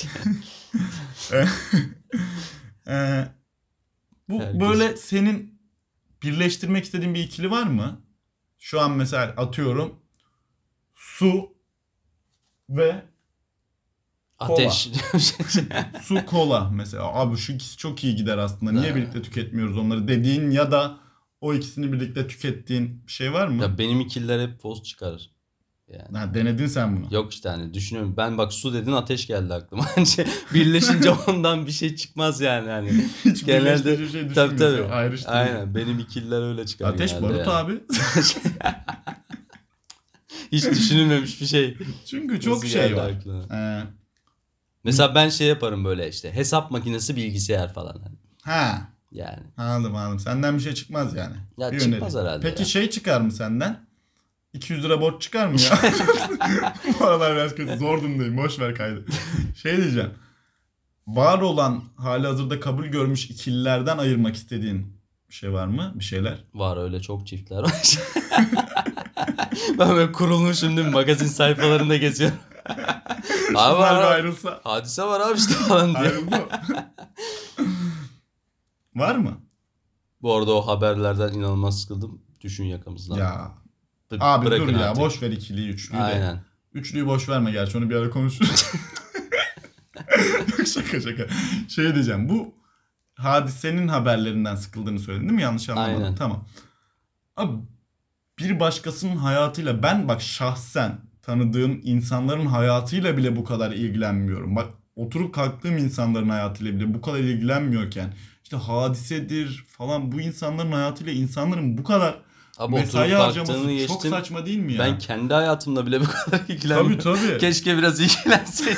Bu Herkes. böyle senin birleştirmek istediğin bir ikili var mı? Şu an mesela atıyorum su ve Ateş. su kola mesela. Abi şu ikisi çok iyi gider aslında. Niye Ha. birlikte tüketmiyoruz onları dediğin ya da o ikisini birlikte tükettiğin bir şey var mı? Ya benim ikililer hep poz çıkarır. Yani. Ha, denedin sen bunu. Yok işte hani düşünüyorum. Ben bak su dedin ateş geldi aklıma. Hani birleşince ondan bir şey çıkmaz yani. Hani. Hiç Genelde birleştirici şey tabii düşünmüyorsun. tabii. Ayrıştırıyor. Aynen benim ikililer öyle çıkar Ateş genelde barut yani. abi. Hiç düşünülmemiş bir şey. Çünkü çok Nasıl şey geldi var. aklına? Mesela ben şey yaparım böyle işte hesap makinesi bilgisayar falan. Hani. Ha. Yani. Anladım. Senden bir şey çıkmaz yani. Ya Bir çıkmaz öneri. herhalde Peki ya. şey çıkar mı senden? 200 lira borç çıkar mı ya? Bu aralar biraz kötü. Zor durumdayım. Boş ver kaydı. Şey diyeceğim. Var olan hali hazırda kabul görmüş ikililerden ayırmak istediğin bir şey var mı? Bir şeyler. Var öyle çok çiftler var. Ben böyle kurulmuşum değil mi? Magazin sayfalarında geziyorum. Abi Şunlar bir var. ayrılsa. Hadise var abi işte falan diye. Ayrıldı. Var mı? Bu arada o haberlerden inanılmaz sıkıldım. Düşün yakamızdan. Ya. Abi Bırakın dur ya. artık. Boş ver ikiliyi, üçlüyü de. Aynen. Üçlüyü boş verme, gerçi onu bir ara konuşuruz. Yok, şaka şaka. Şey diyeceğim. Bu hadisenin haberlerinden sıkıldığını söyledin değil mi? Yanlış anlamadım. Aynen. Tamam. Abi bir başkasının hayatıyla, ben bak şahsen tanıdığım insanların hayatıyla bile bu kadar ilgilenmiyorum. Bak oturup kalktığım insanların hayatıyla bile bu kadar ilgilenmiyorken işte hadisedir falan, bu insanların hayatıyla insanların bu kadar Abi mesai oturup harcaması kalktığını çok geçtim. saçma değil mi ya? Ben kendi hayatımda bile bu kadar ilgilenmiyorum. Tabii. Keşke biraz ilgilenseydim.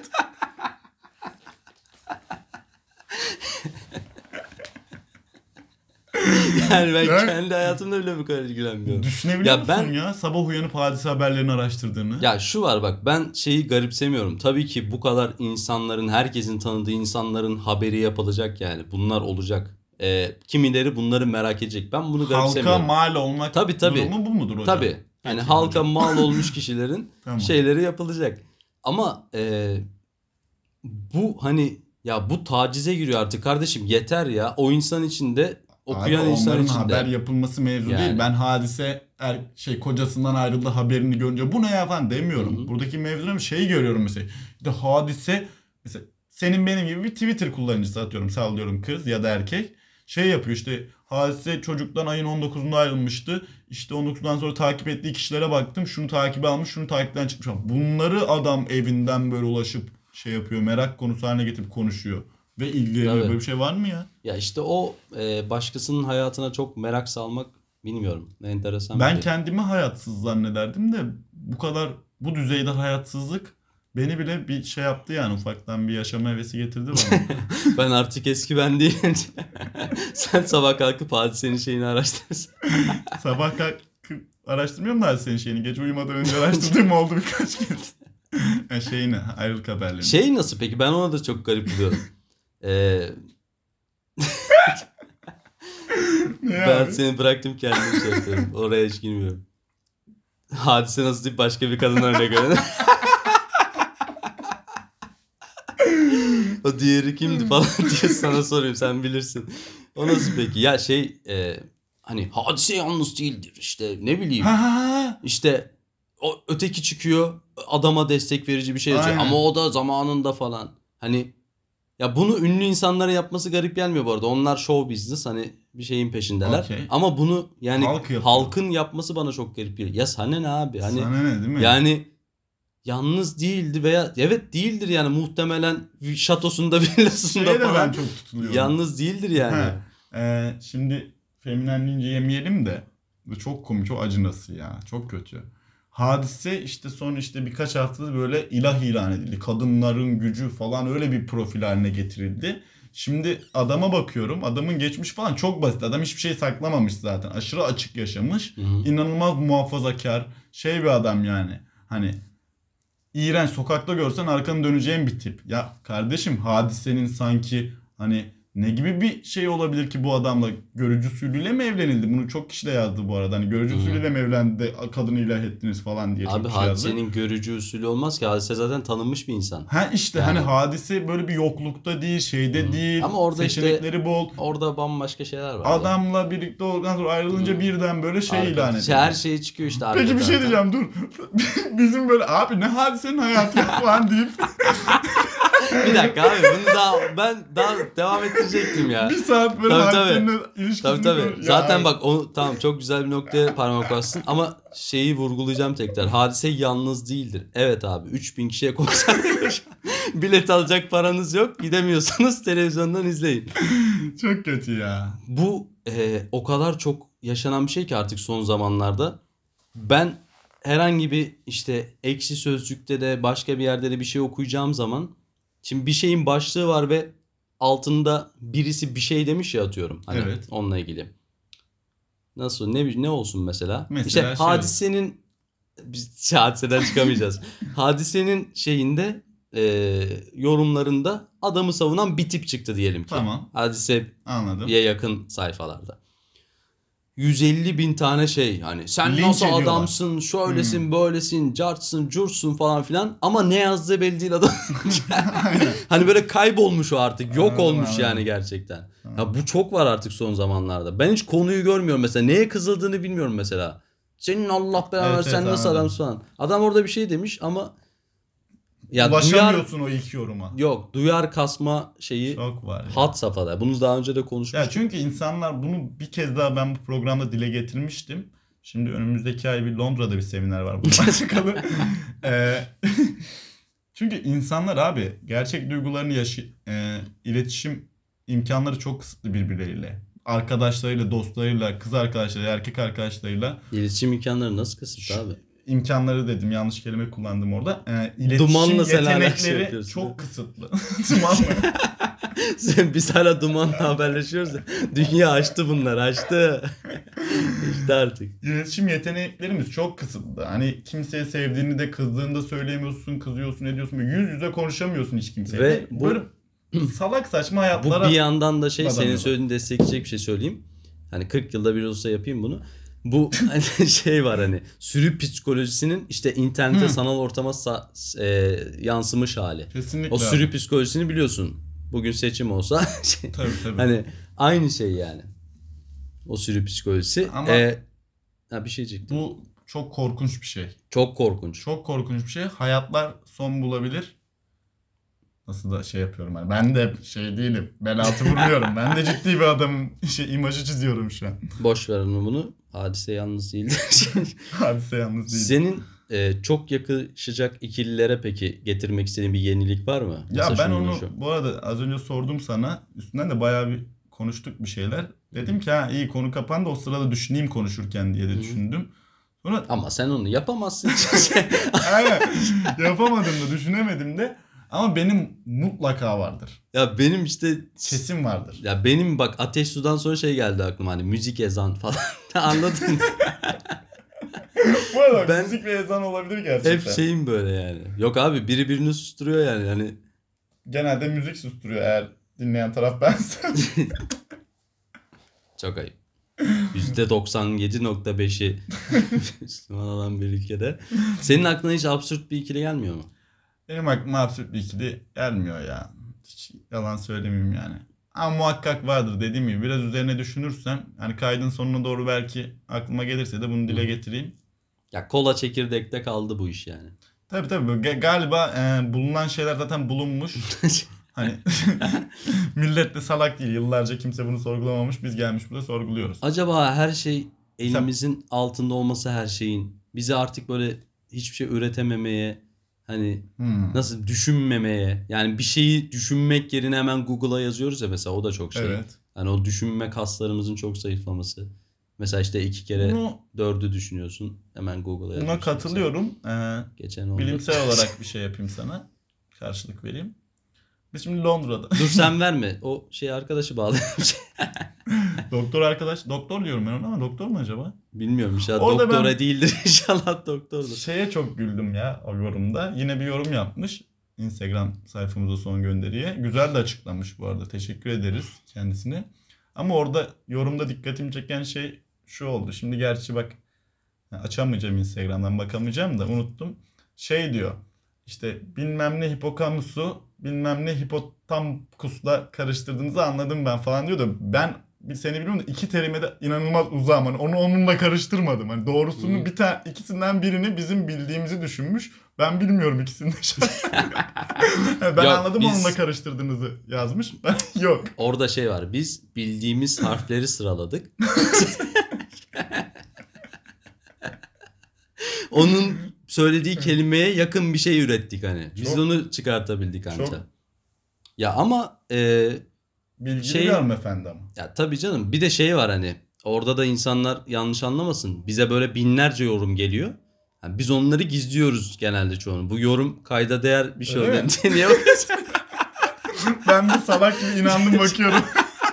Yani ben kendi hayatımda bile bu kadar ilgilenmiyorum. Düşünebiliyor Ya musun ben- ya sabah uyanıp hadise haberlerini araştırdığını? Ya şu var bak ben şeyi garipsemiyorum. Tabii ki bu kadar insanların, herkesin tanıdığı insanların haberi yapılacak yani. Bunlar olacak. Kimileri bunları merak edecek. Ben bunu Halka garipsemiyorum. mal olmak Tabii. durumu bu mudur hocam? Tabii. Hani Peki halka hocam. mal olmuş kişilerin Tamam. şeyleri yapılacak. Ama bu hani ya bu tacize giriyor artık kardeşim, yeter ya. O insan içinde, okuyan Abi insan onların içinde. haber yapılması mevzu Yani. değil. Ben hadise kocasından ayrıldı haberini görünce bu ne ya falan demiyorum. Hı hı. Buradaki mevzu ne? Şeyi görüyorum mesela. İşte hadise mesela senin benim gibi bir Twitter kullanıcısı, atıyorum sallıyorum, kız ya da erkek. Şey yapıyor işte, hadise çocuktan ayın 19'unda ayrılmıştı. İşte 19'dan sonra takip ettiği kişilere baktım. Şunu takibe almış, şunu takipten çıkmış. Bunları adam evinden böyle ulaşıp şey yapıyor. Merak konusu haline getirip konuşuyor. Ve ilgileniyor. Tabii. Böyle bir şey var mı ya? Ya işte o başkasının hayatına çok merak salmak, bilmiyorum. Enteresan Ben bir şey. kendimi hayatsız zannederdim de bu kadar, bu düzeyde hayatsızlık beni bile bir şey yaptı yani, ufaktan bir yaşama hevesi getirdi bana. Ben artık eski ben değilim. Sen sabah kalkıp hadisenin şeyini araştırırsın. Sabah kalkıp araştırmıyorum da senin şeyini. Gece uyumadan önce araştırdığım oldu birkaç kez. Yani şeyini, ayrılık haberlerini. Şey nasıl peki? Ben ona da çok garip buluyorum. Ne Ben abi? seni bıraktım, kendim şey yapıyorum. Oraya hiç girmiyorum. Hadise nasıl deyip başka bir kadın örnek verelim. O diğeri kimdi falan diye sana sorayım, sen bilirsin. O nasıl peki? Ya şey hani hadise yalnız değildir işte, ne bileyim. Ha. İşte o öteki çıkıyor adama destek verici bir şey yazıyor. Aynen. Ama o da zamanında falan. Hani ya bunu ünlü insanların yapması garip gelmiyor bu arada. Onlar show business, hani bir şeyin peşindeler. Okey. Ama bunu yani Halk yapıyor. halkın yapması bana çok garip geliyor. Ya sana ne abi? Hani Sana ne değil mi? yani yalnız değildi veya evet değildir yani, muhtemelen şatosunda villasında Şeye de ben falan çok tutuluyorum. yalnız değildir yani. Şimdi feminen deyince yemeyelim de bu çok komik, çok acınası ya. Çok kötü. Hadise işte son işte birkaç haftada böyle ilah ilan edildi. Kadınların gücü falan öyle bir profil haline getirildi. Şimdi adama bakıyorum. Adamın geçmiş falan çok basit. Adam hiçbir şey saklamamış zaten. Aşırı açık yaşamış. Hı hı. İnanılmaz muhafazakar. Şey bir adam yani. Hani iğrenç, sokakta görsen arkanı döneceğin bir tip. Ya kardeşim, Hadise'nin sanki hani ne gibi bir şey olabilir ki bu adamla? Görücü usulüyle mi evlenildi? Bunu çok kişi de yazdı bu arada. Hani görücü usulüyle mi evlendi de kadını ilah ettiniz falan diye çok Abi kişi yazdı. Hadise'nin görücü usulü olmaz ki. Hadise zaten tanınmış bir insan. Ha işte Yani. hani Hadise böyle bir yoklukta değil, şeyde değil. Ama orada seçenekleri bol. Orada bambaşka şeyler var. Adamla birlikte olduktan sonra ayrılınca birden böyle şey ilan edildi. Her şey çıkıyor işte arka Peki bir şey taraftan. diyeceğim, dur. Bizim böyle abi ne Hadise'nin hayatı ya falan deyip Bir dakika abi, bunu ben daha devam ettirecektim ya. bir saat böyle Tabii, Hadise'nin ilişkisini Tabii. Ya Zaten abi. bak o tamam, çok güzel bir noktaya parmak bastın ama şeyi vurgulayacağım tekrar. Hadise yalnız değildir. Evet abi, 3000 kişiye konser veriyor. Bilet alacak paranız yok. Gidemiyorsanız televizyondan izleyin. Çok kötü ya. Bu o kadar çok yaşanan bir şey ki artık son zamanlarda. Ben herhangi bir işte Ekşi Sözlük'te de başka bir yerde de bir şey okuyacağım zaman, şimdi bir şeyin başlığı var ve altında birisi bir şey demiş ya, atıyorum. Hani Evet. onunla ilgili. Nasıl ne olsun mesela? Mesela İşte şey Hadise'nin biz hadiseden çıkamayacağız. Hadise'nin şeyinde yorumlarında adamı savunan bir tip çıktı diyelim ki. Tamam. Hadise'ye Anladım. yakın sayfalarda. 150 bin tane şey, hani sen Linç nasıl ediyorlar. adamsın, şöylesin, böylesin, cartsın, curtsun falan filan, ama ne yazdığı belli değil adam. Hani böyle kaybolmuş o artık, yok Anladım, olmuş anladım. yani gerçekten. Ya bu çok var artık son zamanlarda. Ben hiç konuyu görmüyorum mesela. Neye kızıldığını bilmiyorum mesela. Senin Allah belanı Evet, versin, sen evet, nasıl anladım. adamsın falan. Adam orada bir şey demiş ama ya Ulaşamıyorsun o ilk yoruma. duyar kasma şeyi Çok var ya. had safhada. Bunu daha önce de konuşmuştuk. Ya çünkü insanlar bunu bir kez daha ben bu programda dile getirmiştim. Şimdi önümüzdeki ay bir Londra'da bir seminer var bununla alakalı. Çünkü insanlar abi gerçek duygularını iletişim imkanları çok kısıtlı birbirleriyle. Arkadaşlarıyla, dostlarıyla, kız arkadaşlarıyla, erkek arkadaşlarıyla. İletişim imkanları nasıl kısıtlı abi? İmkanları dedim, yanlış kelime kullandım orada. İletişim Dumanla sen hala şey yetenekleri yapıyorsun, çok değil mi? kısıtlı. Dumanla. Biz hala dumanla haberleşiyoruz ya. Dünya açtı bunlar, açtı. İşte artık. İletişim yeteneklerimiz çok kısıtlı. Hani kimseye sevdiğini de kızdığını da söyleyemiyorsun, kızıyorsun, ediyorsun. Yüz yüze konuşamıyorsun hiç kimseyle. Ve bu- Böyle salak saçma Bu hayatlara bir yandan da senin dadanıyorlar. söylediğini destekleyecek bir şey söyleyeyim. Hani 40 yılda bir olsa yapayım bunu. Bu hani şey var, hani sürü psikolojisinin işte internete, sanal ortama yansımış hali. Kesinlikle. O sürü psikolojisini biliyorsun. Bugün seçim olsa Tabii. hani aynı şey yani. O sürü psikolojisi. Ama Bir şey diyecektim. bu çok korkunç bir şey. Çok korkunç. Çok korkunç bir şey. Hayatlar son bulabilir. Nasıl da şey yapıyorum hani. Ben de şey değilim. Bel altı vurmuyorum. Ben de ciddi bir adamım. İmajı çiziyorum şu an. Boş ver onu bunu. Hadise yalnız değildir. Hadise yalnız değil. Senin çok yakışacak ikililere peki getirmek istediğin bir yenilik var mı? Ya Mesela ben şunu onu şu. bu arada az önce sordum sana. Üstünden de bayağı bir konuştuk bir şeyler. Dedim ki iyi konu kapandı, o sırada düşüneyim konuşurken diye de düşündüm. Sonra Ama sen onu yapamazsın. aynen, yapamadım da düşünemedim de. Ama benim mutlaka vardır. Ya benim işte Kesin vardır. ya benim bak Ateş Su'dan sonra şey geldi aklıma, hani müzik, ezan falan. Anladın mı? Bu arada Ben- müzik ve ezan olabilir gerçekten. Hep şeyim böyle yani. Yok abi, biri birini susturuyor yani. Hani Genelde müzik susturuyor eğer dinleyen taraf bensem. çok ayıp. %97.5'i Müslüman olan bir ülkede. Senin aklına hiç absürt bir ikili gelmiyor mu? Benim aklıma absürt bir ikili gelmiyor ya. Hiç yalan söylemeyeyim yani. Ama muhakkak vardır dediğim gibi. Biraz üzerine düşünürsem hani kaydın sonuna doğru belki aklıma gelirse de bunu dile getireyim. Ya kola çekirdekte kaldı bu iş yani. Tabii galiba bulunan şeyler zaten bulunmuş. Hani millet de salak değil. Yıllarca kimse bunu sorgulamamış. Biz gelmiş burada sorguluyoruz. Acaba her şey elimizin altında olması, her şeyin bizi artık böyle hiçbir şey üretememeye, hani nasıl düşünmemeye, yani bir şeyi düşünmek yerine hemen Google'a yazıyoruz ya mesela, o da çok şey. Evet. Hani o düşünme kaslarımızın çok zayıflaması. Mesela işte 2 kere Bunu, 4'ü düşünüyorsun, hemen Google'a yazıyorsun. buna katılıyorum. Geçen oldu. Bilimsel olarak bir şey yapayım sana. Karşılık vereyim. Biz şimdi Londra'da. Dur sen verme. O şey arkadaşı bağlayalım. Doktor arkadaş. Doktor diyorum ben ona ama doktor mu acaba? Bilmiyorum inşallah Orada doktora ben- değildir. İnşallah doktordur. Şeye çok güldüm ya o yorumda. Yine bir yorum yapmış. Instagram sayfamıza son gönderiye. Güzel de açıklamış bu arada. Teşekkür ederiz kendisine. Ama orada yorumda dikkatimi çeken şey şu oldu. Şimdi gerçi bak açamayacağım, Instagram'dan bakamayacağım da unuttum. Şey diyor. İşte bilmem ne hipokamusu bilmem ne hipotamkusla karıştırdığınızı anladım ben falan diyor da ben seni biliyorum da iki terime de inanılmaz uzağım. Hani onu onunla karıştırmadım. Hani doğrusunu ikisinden birini bizim bildiğimizi düşünmüş. Ben bilmiyorum ikisini de şahsen. Ben Yok, anladım biz- onunla karıştırdığınızı yazmış. Ben yok. Orada şey var. Biz bildiğimiz harfleri sıraladık. Onun söylediği kelimeye yakın bir şey ürettik hani. Biz Çok- onu çıkartabildik anca. çok- Ya ama Bilgili Şey- bir hanımefendi ama. ya tabii canım, bir de şey var hani. Orada da insanlar yanlış anlamasın. Bize böyle binlerce yorum geliyor. Yani biz onları gizliyoruz genelde çoğunu. Bu yorum kayda değer bir şey Öyle oluyor mi? diye niye bakıyorsun? Ben de salak gibi inandım bakıyorum.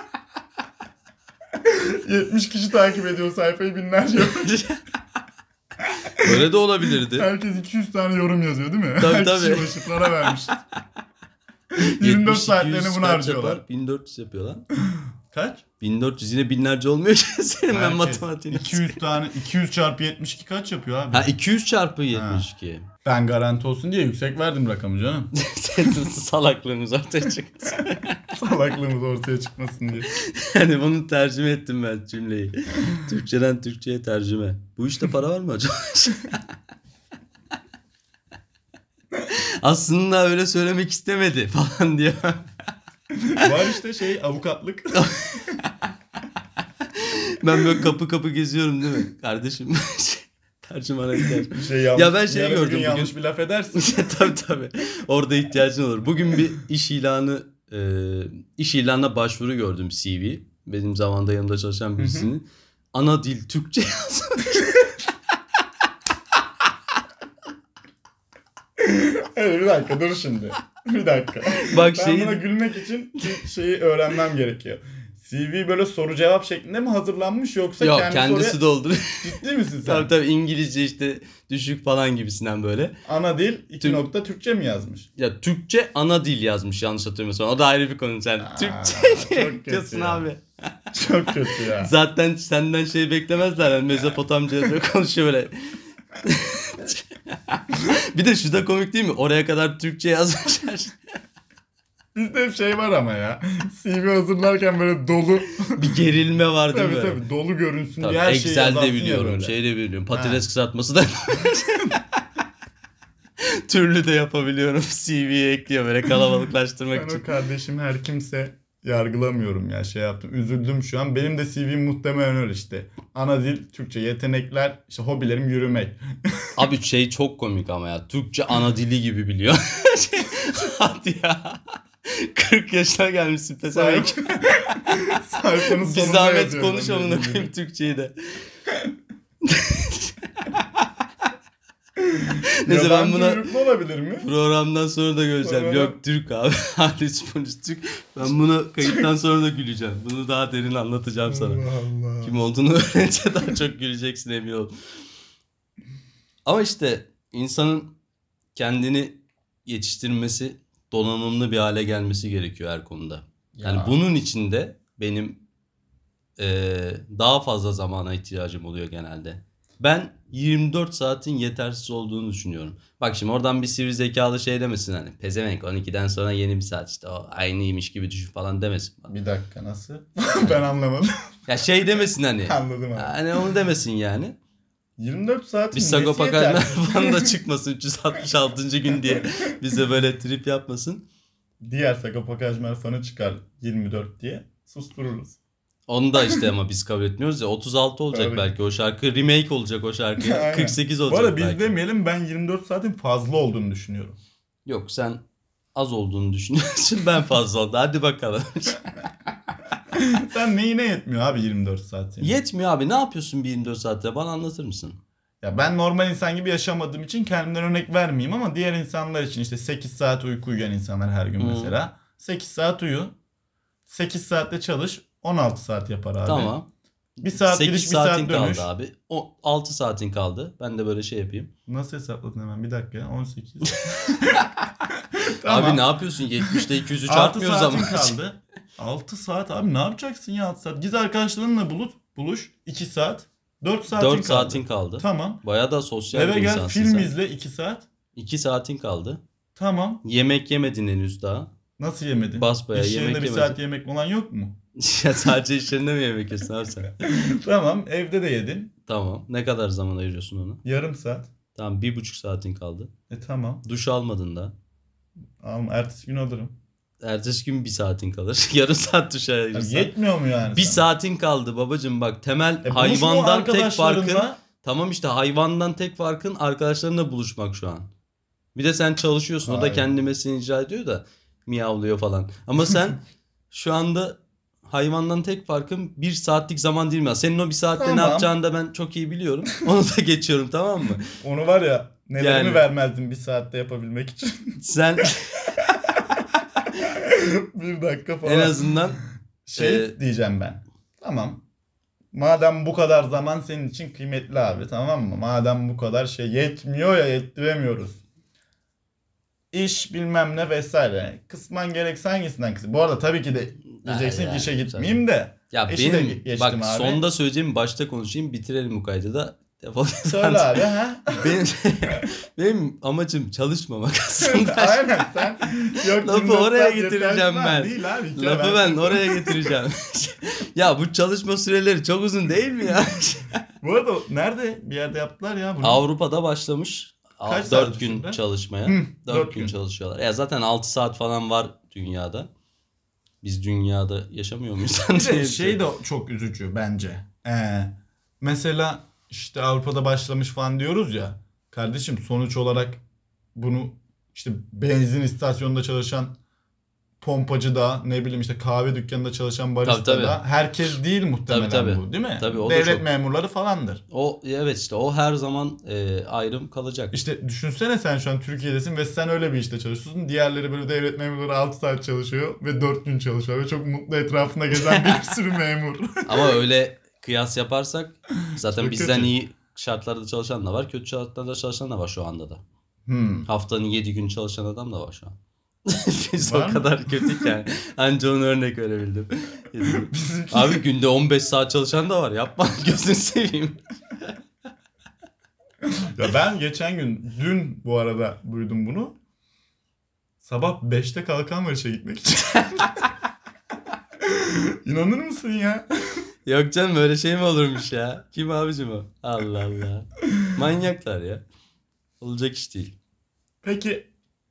70 kişi takip ediyor sayfayı, binlerce yorum. Böyle de olabilirdi. Herkes 200 tane yorum yazıyor değil mi? Tabii, Her tabii. kişi başı para vermiş. 24 70, saatlerini 200 bunu kaç harcıyorlar. yapar? 1400 yapıyor lan. Kaç? 1400 yine binlerce olmuyor ki senin ben Herkes matematiğine. 200 tane 200 çarpı 72 kaç yapıyor abi? Ha 200 çarpı 72. Ben garanti olsun diye yüksek verdim rakamı canım. Senin salaklığımız ortaya çıksın. Salaklığımız ortaya çıkmasın diye. Yani bunu tercüme ettim ben cümleyi. Türkçeden Türkçe'ye tercüme. Bu işte para var mı acaba? Aslında öyle söylemek istemedi falan diyor. Var işte avukatlık. Ben böyle kapı kapı geziyorum değil mi? Kardeşim tercümana ihtiyaç. Bir şey yanlış, Ya ben şeyi yarın bir gün gördüm yanlış bugün. bir laf edersin. Tabii. Orada ihtiyacın olur. Bugün bir iş ilanına başvuru gördüm, CV. Benim zamanında yanımda çalışan birisinin. Ana dil Türkçe yazmış. Evet, bir dakika dur şimdi. Bir dakika. Bak Ben şeyi- buna gülmek için şeyi öğrenmem gerekiyor. CV böyle soru cevap şeklinde mi hazırlanmış yoksa Yok, kendisi kendisi oraya... dolduruyor. Ciddi misin sen? Tabii İngilizce işte düşük falan gibisinden böyle. Ana dil 2 nokta Türkçe mi yazmış? Ya Türkçe ana dil yazmış yanlış hatırlamıyorsam. O da ayrı bir konu. Sen Türkçe çok kötü diyorsun ya. abi. Çok kötü ya. Zaten senden şey beklemezler. Yani Mezopotamca yazıyor, konuşuyor böyle. Bir de şu da komik değil mi? Oraya kadar Türkçe yazmışlar. Bizde hep şey var ama ya. CV hazırlarken böyle dolu. Bir gerilme var değil mi? tabii dolu görünsün Tabii, diye her şeyi Excel yazarsın de ya biliyorum, böyle. şey de biliyorum. Patates kısaltması da türlü de yapabiliyorum. CV'ye ekliyor böyle kalabalıklaştırmak Ben için. o kardeşim her kimse yargılamıyorum ya, şey yaptım. Üzüldüm şu an. Benim de CV'm muhtemelen öyle işte. Ana dil Türkçe, yetenekler, işte hobilerim yürümek. Abi şey çok komik ama ya. Türkçe ana dili gibi biliyor. Hadi ya. 40 yaşına gelmişsin pezevenk. Sayfanın Bir sonunda zahmet yazıyorum konuş ben amına dediğim gibi. koyayım Türkçeyi de. Neyse ben Yabancı buna uyruklu olabilir mi? programdan sonra da göreceğim. Sonra- Yok Türk abi. Halis polis Türk. Ben buna kayıttan sonra da güleceğim. Bunu daha derin anlatacağım sana. Allah Allah. Kim olduğunu öğrenince daha çok güleceksin, emin ol. Ama işte insanın kendini yetiştirmesi, donanımlı bir hale gelmesi gerekiyor her konuda. Yani Ya. bunun için de benim daha fazla zamana ihtiyacım oluyor genelde. Ben 24 saatin yetersiz olduğunu düşünüyorum. Bak şimdi oradan bir sivri zekalı şey demesin hani. Pezevenk 12'den sonra yeni bir saat işte o aynıymış gibi düşün falan demesin. Bir dakika, nasıl? Ben anlamadım. Ya şey demesin hani. Anladım abi. Hani onu demesin yani. 24 saatin Bir nesi Sagopa yeter? Kajmer falan da çıkmasın 366. gün diye bize böyle trip yapmasın. Diğer Sagopa Kajmer fanı çıkar 24 diye sustururuz. Onu da işte ama biz kabul etmiyoruz ya. 36 olacak Tabii. belki o şarkı. Remake olacak o şarkı. Aynen. 48 Bu olacak arada biz belki. demeyelim, ben 24 saatin fazla olduğunu düşünüyorum. Yok sen az olduğunu düşünüyorsun. Ben fazla oldu. Hadi bakalım. Sen neyine yetmiyor abi 24 saat senin? Yetmiyor abi. Ne yapıyorsun bir 24 saatte? Bana anlatır mısın? Ya ben normal insan gibi yaşamadığım için kendimden örnek vermeyeyim ama diğer insanlar için işte 8 saat uyku uyuyan insanlar her gün mesela. 8 saat uyu. 8 saatte çalış. 16 saat yapar abi. Tamam. 1 saat 8 gidiş 1 saat saatin dönüş. kaldı abi. 6 saatin kaldı. Ben de böyle şey yapayım. Nasıl hesapladın hemen? Bir dakika ya. 18. Abi ne yapıyorsun? 70'te 200'ü 6 çarpmıyoruz saatin ama. kaldı. 6 saat abi ne yapacaksın ya 6 saat? Git arkadaşlarınla buluş. 2 saat. 4 saatin 4 kaldı. saatin kaldı. Tamam. Bayağı da sosyal Eve bir gel insansın film sen. izle 2 saat. 2 saatin kaldı. Tamam. Yemek yemedin henüz daha. Nasıl yemedin? Basbayağı İş yemek yerinde bir yemedin. saat yemek falan yok mu? Ya sadece iş yerinde mi yemek yiyorsun abi sen? Tamam. Evde de yedin. Tamam. Ne kadar zaman ayırıyorsun ona? Yarım saat. Tamam 1,5 saatin kaldı. Tamam. Duş almadın da. Ama ertesi gün alırım. Ertesi gün 1 saatin kalır. Yarım saat duş Yani ayırırsan. yetmiyor mu yani? 1 sana? saatin kaldı babacım bak temel Buluş mu hayvandan tek farkın. arkadaşlarınla? Tamam işte hayvandan tek farkın arkadaşlarınla buluşmak şu an. Bir de sen çalışıyorsun. O da Hayır. kendi mesleğini icra ediyor da miyavlıyor falan. Ama sen şu anda hayvandan tek farkın 1 saatlik zaman değil mi? Senin o 1 saatte ne Tamam. yapacağını da ben çok iyi biliyorum. Onu da geçiyorum tamam mı? Onu var ya nelerimi Yani. vermezdim 1 saatte yapabilmek için. Sen 1 dakika falan. en azından Diyeceğim ben. Tamam. Madem bu kadar zaman senin için kıymetli abi, tamam mı? Madem bu kadar şey yetmiyor ya, yettiremiyoruz. İş bilmem ne vesaire. Kısman gerekse hangisinden kısın? Bu arada tabii ki de diyeceksin ki yani, işe gitmeyeyim de. ya İşi de benim geçtim bak abi. sonda söyleyeceğim başta konuşayım bitirelim bu kaydı da. Defol. Söyle abi ha. Benim amacım çalışmamak aslında. Aynen sen. Yok, Lafı 24 oraya saat getireceğim yetersin ben. abi. Değil abi. Lafı ben oraya getireceğim. Ya bu çalışma süreleri çok uzun değil mi ya? Bu arada nerede bir yerde yaptılar ya bunu? Avrupa'da başlamış. Kaç saat 4 gün içinde? çalışmaya. Hı, 4 4 gün gün. çalışıyorlar. Ya zaten 6 saat falan var dünyada. Biz dünyada yaşamıyor muyuz? Bir de şey de çok üzücü bence. Mesela işte Avrupa'da başlamış falan diyoruz ya. Kardeşim sonuç olarak bunu işte benzin istasyonunda çalışan pompacı da, ne bileyim işte kahve dükkanında çalışan barista Tabii, da herkes değil muhtemelen Tabii. bu, değil mi? Tabii, o da Devlet çok. memurları falandır. O evet işte o her zaman ayrım kalacak. İşte düşünsene sen şu an Türkiye'desin ve sen öyle bir işte çalışıyorsun. Diğerleri böyle devlet memurları 6 saat çalışıyor ve 4 gün çalışıyor ve çok mutlu etrafında gezen bir sürü memur. Ama öyle kıyas yaparsak zaten Çok bizden kötü. iyi şartlarda çalışan da var, kötü şartlarda çalışan da var şu anda da. Hmm. Haftanın 7 gün çalışan adam da var şu an. Biz Var o mı? kadar kötü ki yani. Anca onu örnek verebildim. Bizimki- Abi günde 15 saat çalışan da var. Yapma gözünü seveyim. Ya ben geçen gün, dün bu arada duydum bunu. Sabah 5'te kalkan var işe gitmek için. İnanır mısın ya? Yok canım öyle şey mi olurmuş ya? Kim abicim o? Allah Allah. Manyaklar ya. Olacak iş değil. Peki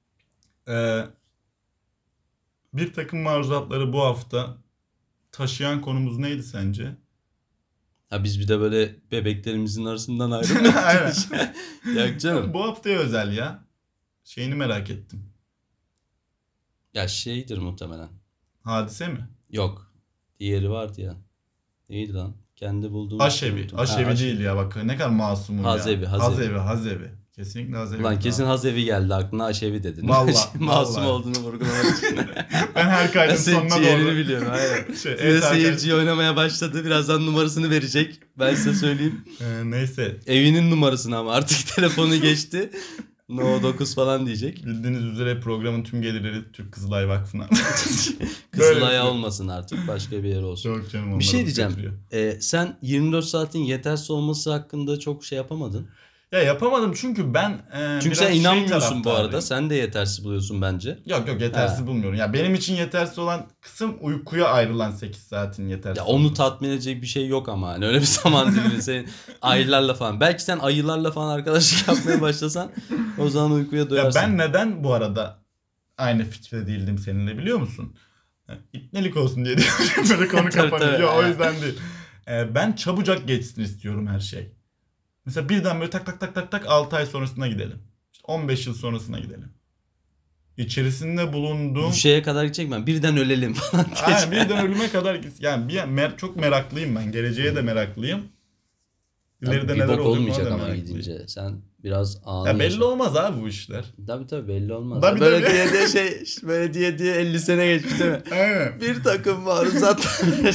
bir takım maruzatları bu hafta taşıyan konumuz neydi sence? Ha biz bir de böyle bebeklerimizin arasından ayrılmıyoruz. Aynen. Yok canım. Bu haftaya özel ya. Şeyini merak ettim. Ya şeydir muhtemelen. Hadise mi? Yok. Diğeri vardı ya. Neydi lan? Kendi bulduğum. Aşevi. Aşevi değil ya, bak ne kadar masumum Hazevi, ya. Hazevi. Hazevi. Kesinlikle Hazevi. Ulan kesin Hazevi geldi aklına Aşevi dedin. Vallahi, Masum vallahi. olduğunu vurgulamak için. Ben her kaydın Ben senin sonuna ciğerini doğru. biliyorum. Aynen. Şey, Bir de evet, seyirciyi oynamaya başladı. Birazdan numarasını verecek. Ben size söyleyeyim. Neyse. Evinin numarasını ama artık telefonu geçti. No 9 falan diyecek. Bildiğiniz üzere programın tüm gelirleri Türk Kızılay Vakfı'na. Kızılay'a olmasın artık. Başka bir yer olsun. Çok canım, Bir şey onları diyeceğim. götürüyor. Sen 24 saatin yetersiz olması hakkında çok şey yapamadın. Ya yapamadım çünkü ben Çünkü biraz sen şey inanmıyorsun bu arada. taraftarıyım. Sen de yetersiz buluyorsun bence. Yok yetersiz Ha. bulmuyorum. Ya benim için yetersiz olan kısım uykuya ayrılan 8 saatin yetersiz Ya onu olması. tatmin edecek bir şey yok ama hani öyle bir zaman dilimi senin ayılarla falan. Belki sen ayılarla falan arkadaşlık yapmaya başlasan o zaman uykuya Ya doyarsın. ben neden bu arada aynı fikre değildim seninle biliyor musun? İpnelik olsun diye diyorum. Böyle konu Tabii, kapanıyor. tabii. Yok o yüzden değil. Ben çabucak geçsin istiyorum her şey. Mesela birden böyle tak tak tak tak tak 6 ay sonrasına gidelim. İşte 15 yıl sonrasına gidelim. İçerisinde bulunduğum... Bu şeye kadar gidecek mi? Birden ölelim falan Aynen, diyecek. birden ölüme kadar git. Yani çok meraklıyım ben. Geleceğe de meraklıyım. İleride Bir neler bok olacak olmayacak ona da ama meraklıyım. gidince. Sen biraz anı Ya belli yaşa. olmaz abi bu işler. Tabii belli olmaz. Tabii, böyle tabii. böyle diye 50 sene geçmiş değil mi? Aynen. Bir takım var zaten.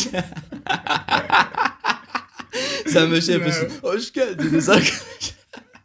Sen böyle şey yapıyorsun. Hoş geldiniz arkadaşlar.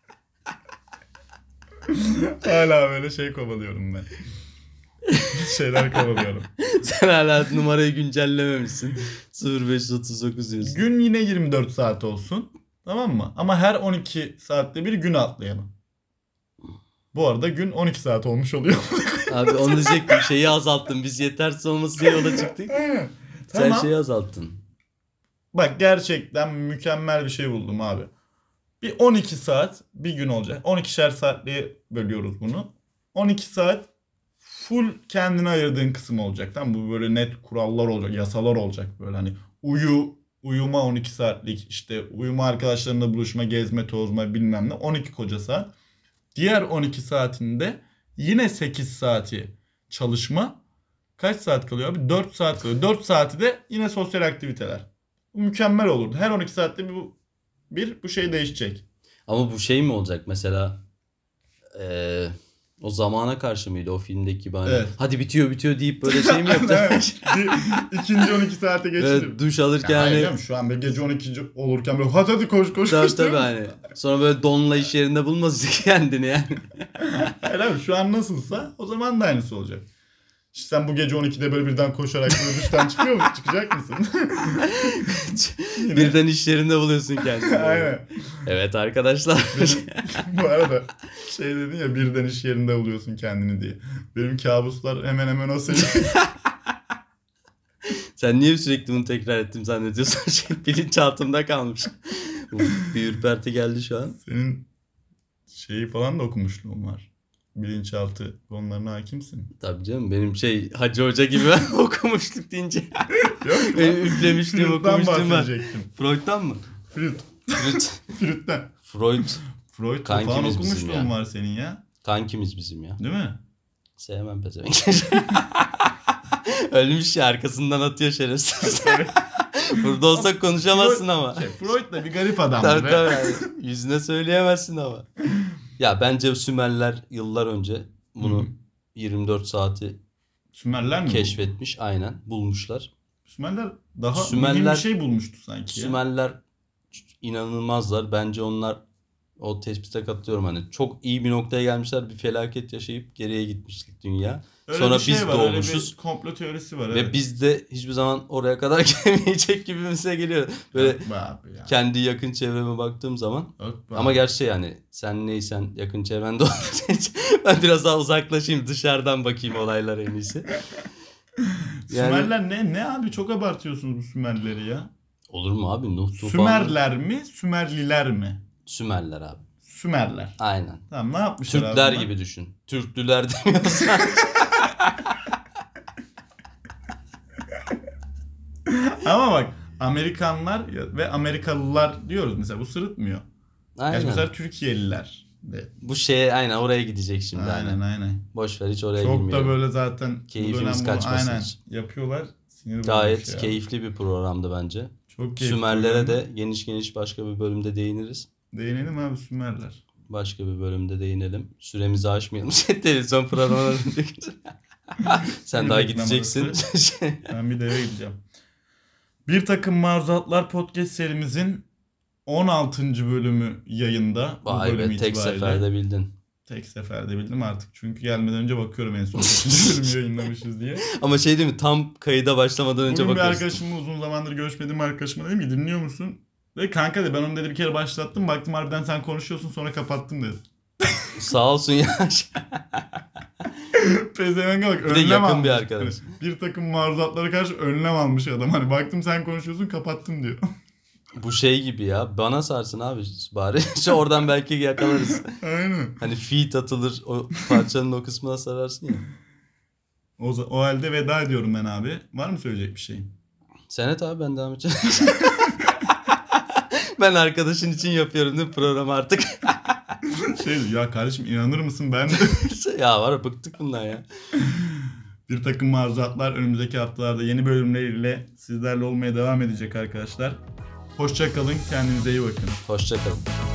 Hala böyle şey kovalıyorum ben. Şeyler kovalıyorum. Sen hala numarayı güncellememişsin. 0539 diyorsun. Gün yine 24 saat olsun. Tamam mı? Ama her 12 saatte bir gün atlayalım. Bu arada gün 12 saat olmuş oluyor. Abi onu diyecektim. Şeyi azalttın. Biz yetersiz olması diye yola çıktık. Aynen. Sen Tamam. şeyi azalttın. Bak gerçekten mükemmel bir şey buldum abi. Bir 12 saat bir gün olacak. 12'şer saatliğe bölüyoruz bunu. 12 saat full kendine ayırdığın kısım olacak. Tamam mı? Bu böyle net kurallar olacak, yasalar olacak böyle hani uyuma 12 saatlik, işte uyuma arkadaşlarınla buluşma, gezme, tozma bilmem ne 12 koca saat. Diğer 12 saatinde yine 8 saati çalışma. Kaç saat kalıyor abi? 4 saat kalıyor. 4 saati de yine sosyal aktiviteler. Bu mükemmel olurdu. Her 12 saatte bu şey değişecek. Ama bu şey mi olacak mesela o zamana karşı mıydı o filmdeki gibi hani Evet. hadi bitiyor deyip böyle şey mi yapacak? İkinci 12 saate geçtim. Evet, duş alırken Ya hani hayır canım, şu an böyle gece 12. olurken böyle hadi koş. tabii hani sonra böyle donla iş yerinde bulmasın kendini yani. Hayır abi, şu an nasılsa o zaman da aynısı olacak. İşte sen bu gece 12'de böyle birden koşarak böyle duştan çıkıyor musun? Çıkacak mısın? Birden iş yerinde buluyorsun kendini. Aynen. Evet arkadaşlar. Bu arada şey dedin ya, birden iş yerinde buluyorsun kendini diye. Benim kabuslar hemen hemen o senin. Sen niye sürekli bunu tekrar ettim zannediyorsun? Bilinçaltımda kalmış. Bir ürperti geldi şu an. Senin şeyi falan da okumuşluğun var. Bilinçaltı konularına hakimsin. Tabii canım benim Hacı Hoca gibi okumuştuk deyince. Yok Benim üflemişliğim Freud'dan okumuşluğum var. bahsedecektim. Freud'dan mı? Freud. Freud'den. Freud falan kankimiz bizim okumuşluğun ya. var senin ya. Kankimiz bizim ya. Değil mi? Sevmem pezevenk. Ölmüş ya, arkasından atıyor şerefsiz. Burada olsak konuşamazsın ama. Freud da bir garip adamdı Tabii be. yani. Yüzüne söyleyemezsin ama. Ya bence Sümerler yıllar önce bunu Hı. 24 saati Sümerler mi? keşfetmiş. Aynen bulmuşlar. Sümerler daha Sümerler- mühim bir şey bulmuştu sanki ya. Sümerler inanılmazlar. Bence onlar o tespite katılıyorum hani. Çok iyi bir noktaya gelmişler. Bir felaket yaşayıp geriye gitmişlik dünya. Öyle Sonra bir şey biz var, öyle doğmuşuz. bir komplo teorisi var. Ve Evet. biz de hiçbir zaman oraya kadar gelmeyecek gibimize geliyor. Böyle Yok be abi ya. kendi yakın çevreme baktığım zaman. Yok be Ama abi. gerçi yani sen neysen yakın çevrende olduğu için ben biraz daha uzaklaşayım, dışarıdan bakayım olaylara en iyisi. Yani Sümerler ne abi, çok abartıyorsunuz bu Sümerleri ya. olur mu abi? Nuh tufanı. Sümerler mi? Sümerliler mi? Sümerler abi. Sümerler. Aynen. Tamam, ne yapmışlar abi? Türkler bunlar? gibi düşün. Türklüler demiyorsan. Ama bak, Amerikanlar ve Amerikalılar diyoruz mesela, bu sırıtmıyor. Gerçi Aynen. mesela Türkiye'liler de. Bu aynen oraya gidecek şimdi. Aynen. Boş ver, hiç oraya Çok girmeyelim. da böyle zaten bu Keyfimiz dönem bunu kaçmasın aynen hiç. yapıyorlar. Sinir bozucu Gayet ya. keyifli bir programdı bence. Çok keyifli. Sümerlere de geniş başka bir bölümde değiniriz. Değinelim abi, Sümerler. Başka bir bölümde değinelim. Süremizi aşmayalım. Televizyon programına döndük. Sen Bir daha reklam gideceksin. Ben bir de eve gideceğim. Bir takım maruzatlar podcast serimizin 16. bölümü yayında. Bu Vay bölüm be, tek itibariyle. seferde bildin. Tek seferde bildim artık. Çünkü gelmeden önce bakıyorum en son kaçıncı bölümü yayınlamışız diye. Ama değil mi? Tam kayıda başlamadan önce Bugün bir bakıyorsun. arkadaşımla, uzun zamandır görüşmediğim arkadaşıma dedim ki, dinliyor musun? Ve kanka dedi ben onu dedi bir kere başlattım. Baktım harbiden sen konuşuyorsun sonra kapattım dedi. Sağ olsun ya. Pezevenk bak Bir de önlem yakın almış. bir arkadaş. Hani bir takım maruzatlara karşı önlem almış adam. Hani baktım sen konuşuyorsun kapattım diyor. Bu şey gibi ya. Bana sarsın abi bari. Şu oradan belki yakalarız. Aynen. Hani feat atılır. O parçanın o kısmına sararsın ya. O halde veda ediyorum ben abi. Var mı söyleyecek bir şeyin? Senet abi ben devam edeceğim. Ben arkadaşın için yapıyorum değil mi programı artık? Ya kardeşim inanır mısın ben de Ya var ya, bıktık bundan ya. bir takım maruzatlar önümüzdeki haftalarda yeni bölümleriyle sizlerle olmaya devam edecek arkadaşlar. Hoşça kalın, kendinize iyi bakın. Hoşça kalın.